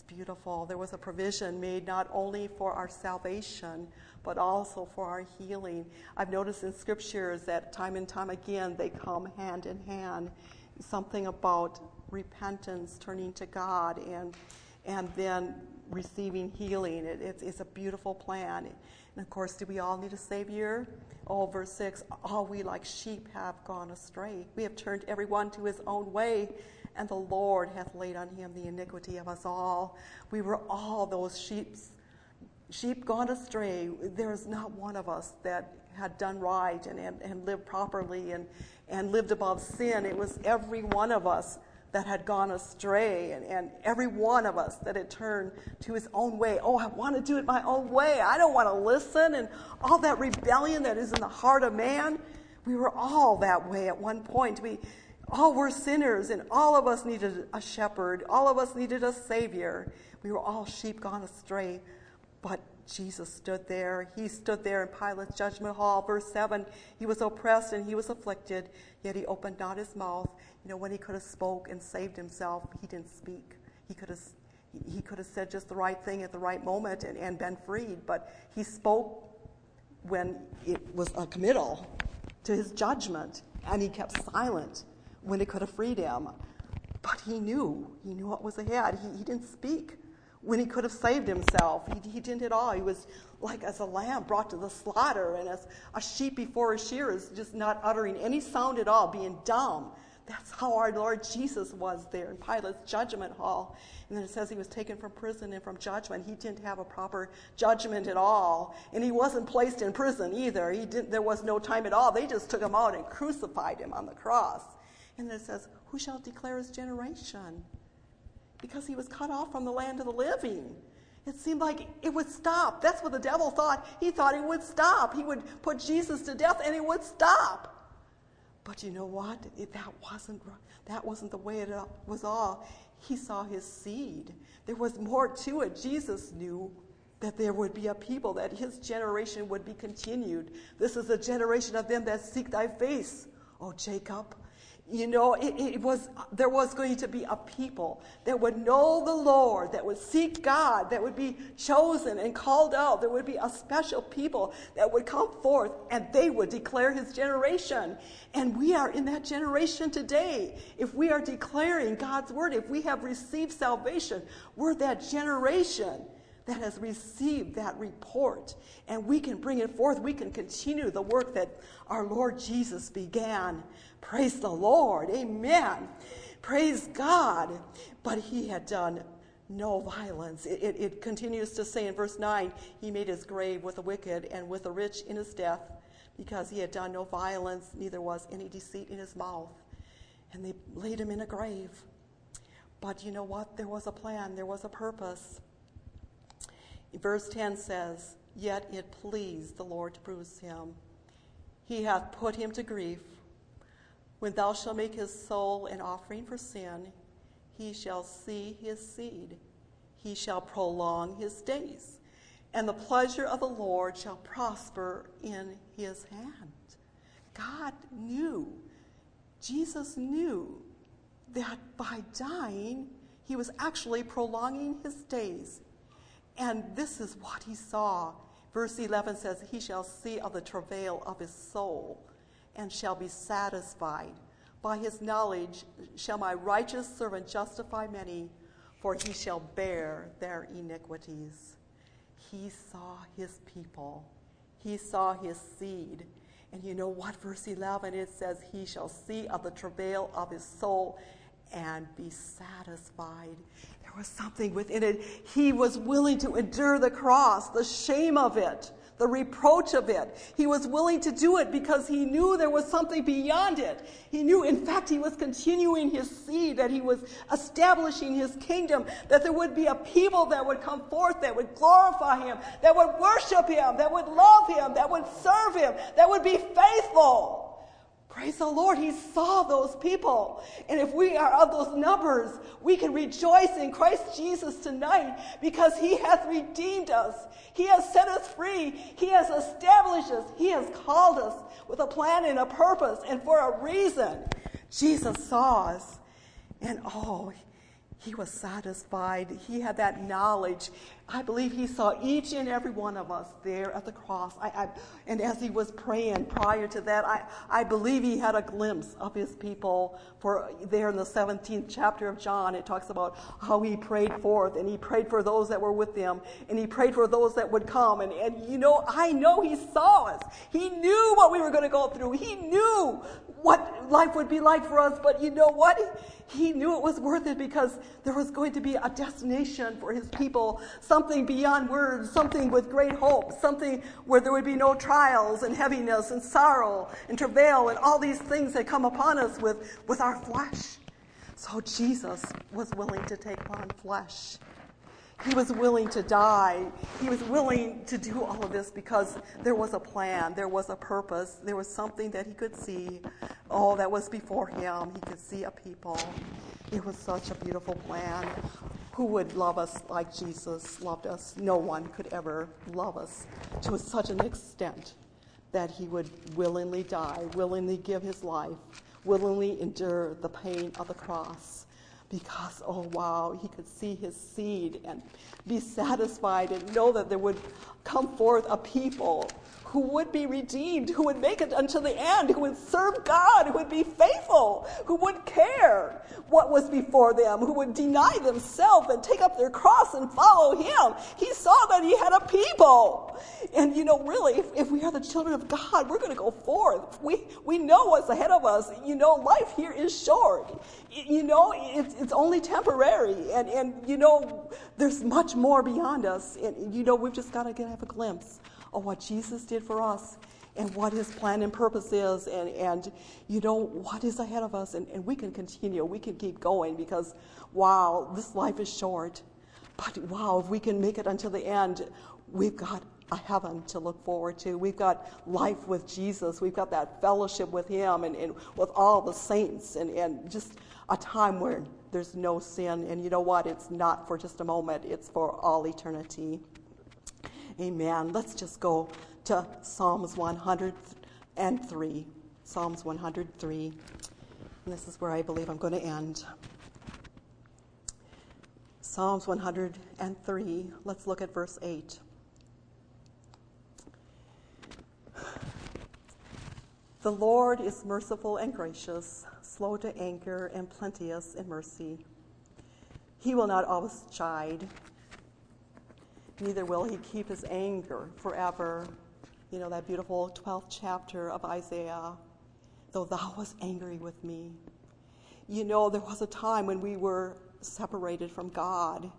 beautiful. There was a provision made not only for our salvation, but also for our healing. I've noticed in scriptures that time and time again, they come hand in hand. Something about repentance, turning to God, and and then receiving healing. It, it's, it's a beautiful plan. And of course, do we all need a Savior? Oh, verse six, all we like sheep have gone astray. We have turned everyone to his own way, and the Lord hath laid on him the iniquity of us all. We were all those sheeps, sheep gone astray. There is not one of us that had done right and, and, and lived properly and, and lived above sin. It was every one of us that had gone astray, and, and every one of us that had turned to his own way. Oh, I want to do it my own way. I don't want to listen. And all that rebellion that is in the heart of man, we were all that way at one point. We all were sinners, and all of us needed a shepherd. All of us needed a Savior. We were all sheep gone astray, but Jesus stood there. He stood there in Pilate's judgment hall. Verse seven, he was oppressed and he was afflicted, yet he opened not his mouth. You know, when he could have spoke and saved himself, he didn't speak. He could have he could have said just the right thing at the right moment and, and been freed, but he spoke when it was a committal to his judgment, and he kept silent when it could have freed him. But he knew. He knew what was ahead. He, he didn't speak when he could have saved himself. He, he didn't at all. He was like as a lamb brought to the slaughter, and as a sheep before a shearer, is just not uttering any sound at all, being dumb. That's how our Lord Jesus was there in Pilate's judgment hall. And then it says he was taken from prison and from judgment. He didn't have a proper judgment at all. And he wasn't placed in prison either. He didn't. There was no time at all. They just took him out and crucified him on the cross. And then it says, who shall declare his generation? Because he was cut off from the land of the living. It seemed like it would stop. That's what the devil thought. He thought it would stop. He would put Jesus to death and it would stop. But you know what? It, that wasn't that wasn't the way it was all. He saw his seed. There was more to it. Jesus knew that there would be a people, that his generation would be continued. This is a generation of them that seek thy face, O Jacob. You know, it, it was there was going to be a people that would know the Lord, that would seek God, that would be chosen and called out. There would be a special people that would come forth, and they would declare his generation. And we are in that generation today. If we are declaring God's word, if we have received salvation, we're that generation that has received that report, and we can bring it forth. We can continue the work that our Lord Jesus began. Praise the Lord. Amen. Praise God. But he had done no violence. It, it, it continues to say in verse nine, he made his grave with the wicked and with the rich in his death, because he had done no violence, neither was any deceit in his mouth. And they laid him in a grave. But you know what? There was a plan. There was a purpose. Verse ten says, yet it pleased the Lord to bruise him. He hath put him to grief. When thou shalt make his soul an offering for sin, he shall see his seed. He shall prolong his days. And the pleasure of the Lord shall prosper in his hand. God knew, Jesus knew that by dying, he was actually prolonging his days. And this is what he saw. Verse eleven says, he shall see of the travail of his soul, and shall be satisfied. By his knowledge shall my righteous servant justify many, for he shall bear their iniquities. He saw his people. He saw his seed. And you know what? Verse eleven, it says, he shall see of the travail of his soul and be satisfied. There was something within it. He was willing to endure the cross, the shame of it, the reproach of it. He was willing to do it because he knew there was something beyond it. He knew, in fact, he was continuing his seed, that he was establishing his kingdom, that there would be a people that would come forth, that would glorify him, that would worship him, that would love him, that would serve him, that would be faithful. Praise the Lord, he saw those people. And if we are of those numbers, we can rejoice in Christ Jesus tonight, because he hath redeemed us. He has set us free. He has established us. He has called us with a plan and a purpose and for a reason. Jesus saw us. And oh, he was satisfied. He had that knowledge. I believe he saw each and every one of us there at the cross. I, I, and as he was praying prior to that, I, I believe he had a glimpse of his people. For there in the seventeenth chapter of John, it talks about how he prayed forth, and he prayed for those that were with him, and he prayed for those that would come. And, and you know, I know he saw us. He knew what we were going to go through. He knew what life would be like for us. But you know what? He knew it was worth it because there was going to be a destination for his people, something beyond words, something with great hope, something where there would be no trials and heaviness and sorrow and travail and all these things that come upon us with, with our flesh. So Jesus was willing to take on flesh. He was willing to die. He was willing to do all of this because there was a plan. There was a purpose. There was something that he could see. Oh, that was before him. He could see a people. It was such a beautiful plan. Who would love us like Jesus loved us? No one could ever love us to such an extent that he would willingly die, willingly give his life, willingly endure the pain of the cross. Because, oh wow, he could see his seed and be satisfied and know that there would come forth a people who would be redeemed, who would make it until the end, who would serve God, who would be faithful, who would care what was before them, who would deny themselves and take up their cross and follow him. He saw that he had a people. And you know, really, if, if we are the children of God, we're going to go forth. We we know what's ahead of us. You know, life here is short. You know, it's, it's only temporary. And, and, you know, there's much more beyond us. And, you know, we've just got to have a glimpse of what Jesus did for us and what his plan and purpose is, and, and you know, what is ahead of us. And, and we can continue. We can keep going because, wow, this life is short. But, wow, if we can make it until the end, we've got a heaven to look forward to. We've got life with Jesus. We've got that fellowship with him and, and with all the saints, and, and just a time where there's no sin. And you know what? It's not for just a moment. It's for all eternity. Amen. Let's just go to Psalms one hundred three. Psalms one hundred three. And this is where I believe I'm going to end. Psalms one hundred three. Let's look at verse eight. The Lord is merciful and gracious, slow to anger and plenteous in mercy. He will not always chide, neither will he keep his anger forever. You know, that beautiful twelfth chapter of Isaiah. Though thou wast angry with me. You know, there was a time when we were separated from God,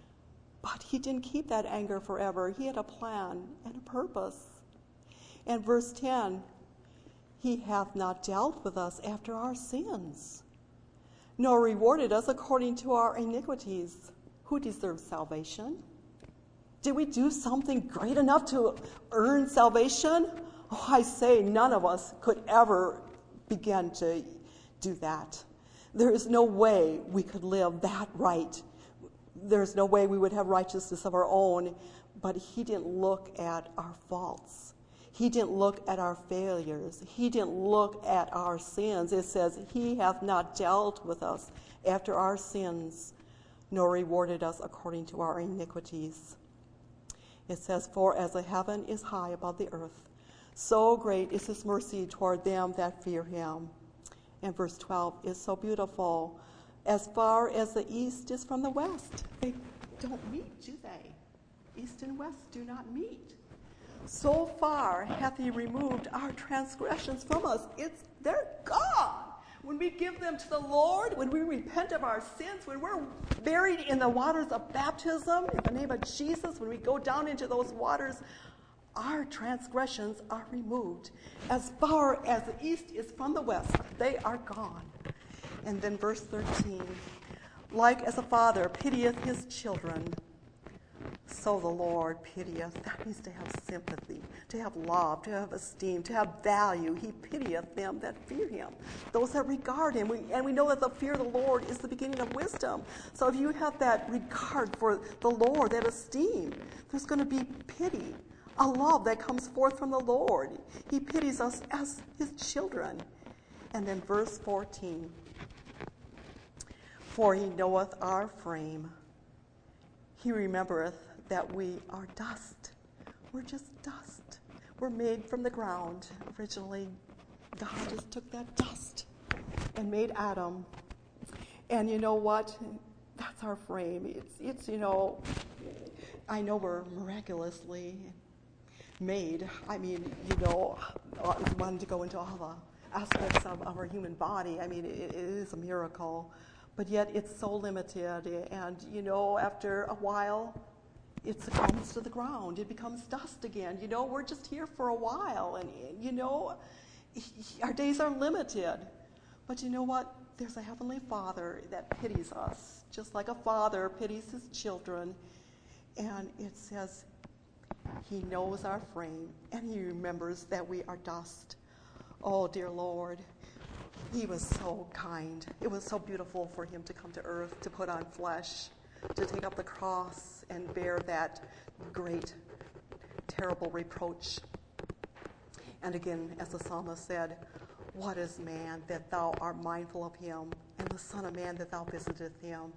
but he didn't keep that anger forever. He had a plan and a purpose. And verse ten, he hath not dealt with us after our sins, nor rewarded us according to our iniquities. Who deserves salvation? Did we do something great enough to earn salvation? Oh, I say none of us could ever begin to do that. There is no way we could live that right. There's no way we would have righteousness of our own. But he didn't look at our faults. He didn't look at our failures. He didn't look at our sins. It says, he hath not dealt with us after our sins, nor rewarded us according to our iniquities. It says, for as the heaven is high above the earth, so great is his mercy toward them that fear him. And verse twelve is so beautiful. As far as the east is from the west. They don't meet, do they? East and west do not meet. So far hath he removed our transgressions from us. It's they're gone. When we give them to the Lord, when we repent of our sins, when we're buried in the waters of baptism, in the name of Jesus, when we go down into those waters, our transgressions are removed. As far as the east is from the west, they are gone. And then verse thirteen, like as a father pitieth his children, so the Lord pitieth. That means to have sympathy, to have love, to have esteem, to have value. He pitieth them that fear him, those that regard him. We, and we know that the fear of the Lord is the beginning of wisdom. So if you have that regard for the Lord, that esteem, there's going to be pity, a love that comes forth from the Lord. He pities us as his children. And then verse fourteen. For he knoweth our frame. He remembereth that we are dust. We're just dust. We're made from the ground. Originally, God just took that dust and made Adam. And you know what? That's our frame. It's, it's you know, I know we're miraculously made. I mean, you know, wanting to go into all the aspects of, of our human body. I mean, it, it is a miracle. But yet it's so limited. And, you know, after a while, it succumbs to the ground. It becomes dust again. You know, we're just here for a while. And, you know, our days are limited. But you know what? There's a Heavenly Father that pities us, just like a father pities his children. And it says, he knows our frame, and he remembers that we are dust. Oh, dear Lord, he was so kind. It was so beautiful for him to come to earth, to put on flesh, to take up the cross and bear that great, terrible reproach. And again, as the psalmist said, what is man that thou art mindful of him, and the Son of Man that thou visiteth him?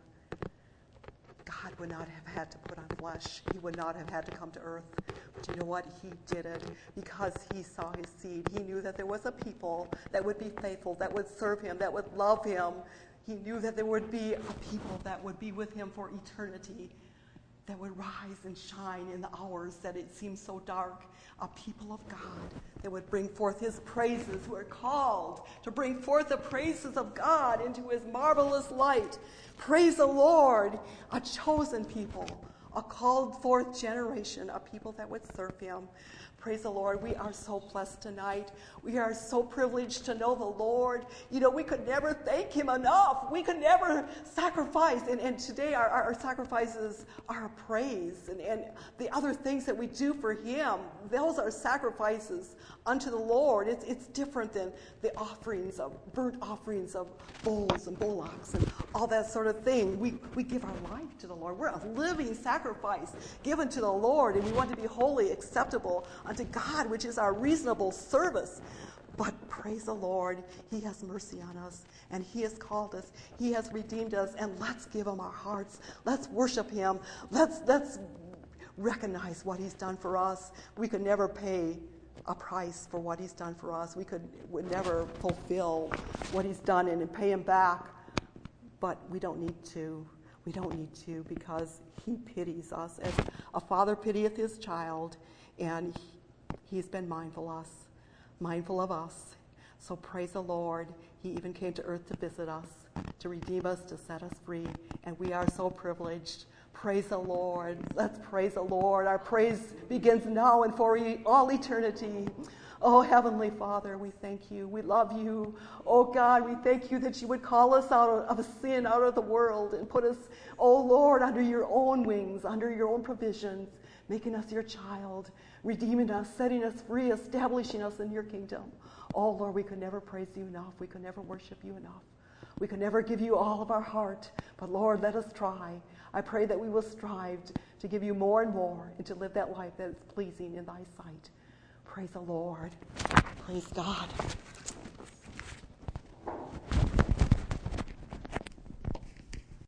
God would not have had to put on flesh. He would not have had to come to earth. But you know what? He did it because he saw his seed. He knew that there was a people that would be faithful, that would serve him, that would love him. He knew that there would be a people that would be with him for eternity, that would rise and shine in the hours that it seemed so dark. A people of God that would bring forth his praises, who are called to bring forth the praises of God into his marvelous light. Praise the Lord, a chosen people, a called forth generation, a people that would serve him. Praise the Lord. We are so blessed tonight. We are so privileged to know the Lord. You know, we could never thank him enough. We could never sacrifice. And, and today our, our sacrifices are praise. And, and the other things that we do for him, those are sacrifices unto the Lord. It's, it's different than the offerings of, burnt offerings of bulls and bullocks and all that sort of thing. We, we give our life to the Lord. We're a living sacrifice given to the Lord, and we want to be wholly acceptable unto God, which is our reasonable service. But praise the Lord, he has mercy on us, and he has called us. He has redeemed us, and let's give him our hearts. Let's worship him. Let's, let's recognize what he's done for us. We could never pay a price for what he's done for us. We could would never fulfill what he's done and, and pay him back. But we don't need to. We don't need to, because he pities us as a father pitieth his child, and he, he's been mindful of us, mindful of us. So praise the Lord. He even came to earth to visit us, to redeem us, to set us free, and we are so privileged. Praise the Lord. Let's praise the Lord. Our praise begins now and for all eternity. Oh, Heavenly Father, we thank you. We love you. Oh, God, we thank you that you would call us out of sin, out of the world, and put us, oh, Lord, under your own wings, under your own provisions, making us your child, redeeming us, setting us free, establishing us in your kingdom. Oh, Lord, we could never praise you enough. We could never worship you enough. We could never give you all of our heart. But, Lord, let us try. I pray that we will strive to give you more and more and to live that life that is pleasing in thy sight. Praise the Lord. Praise God.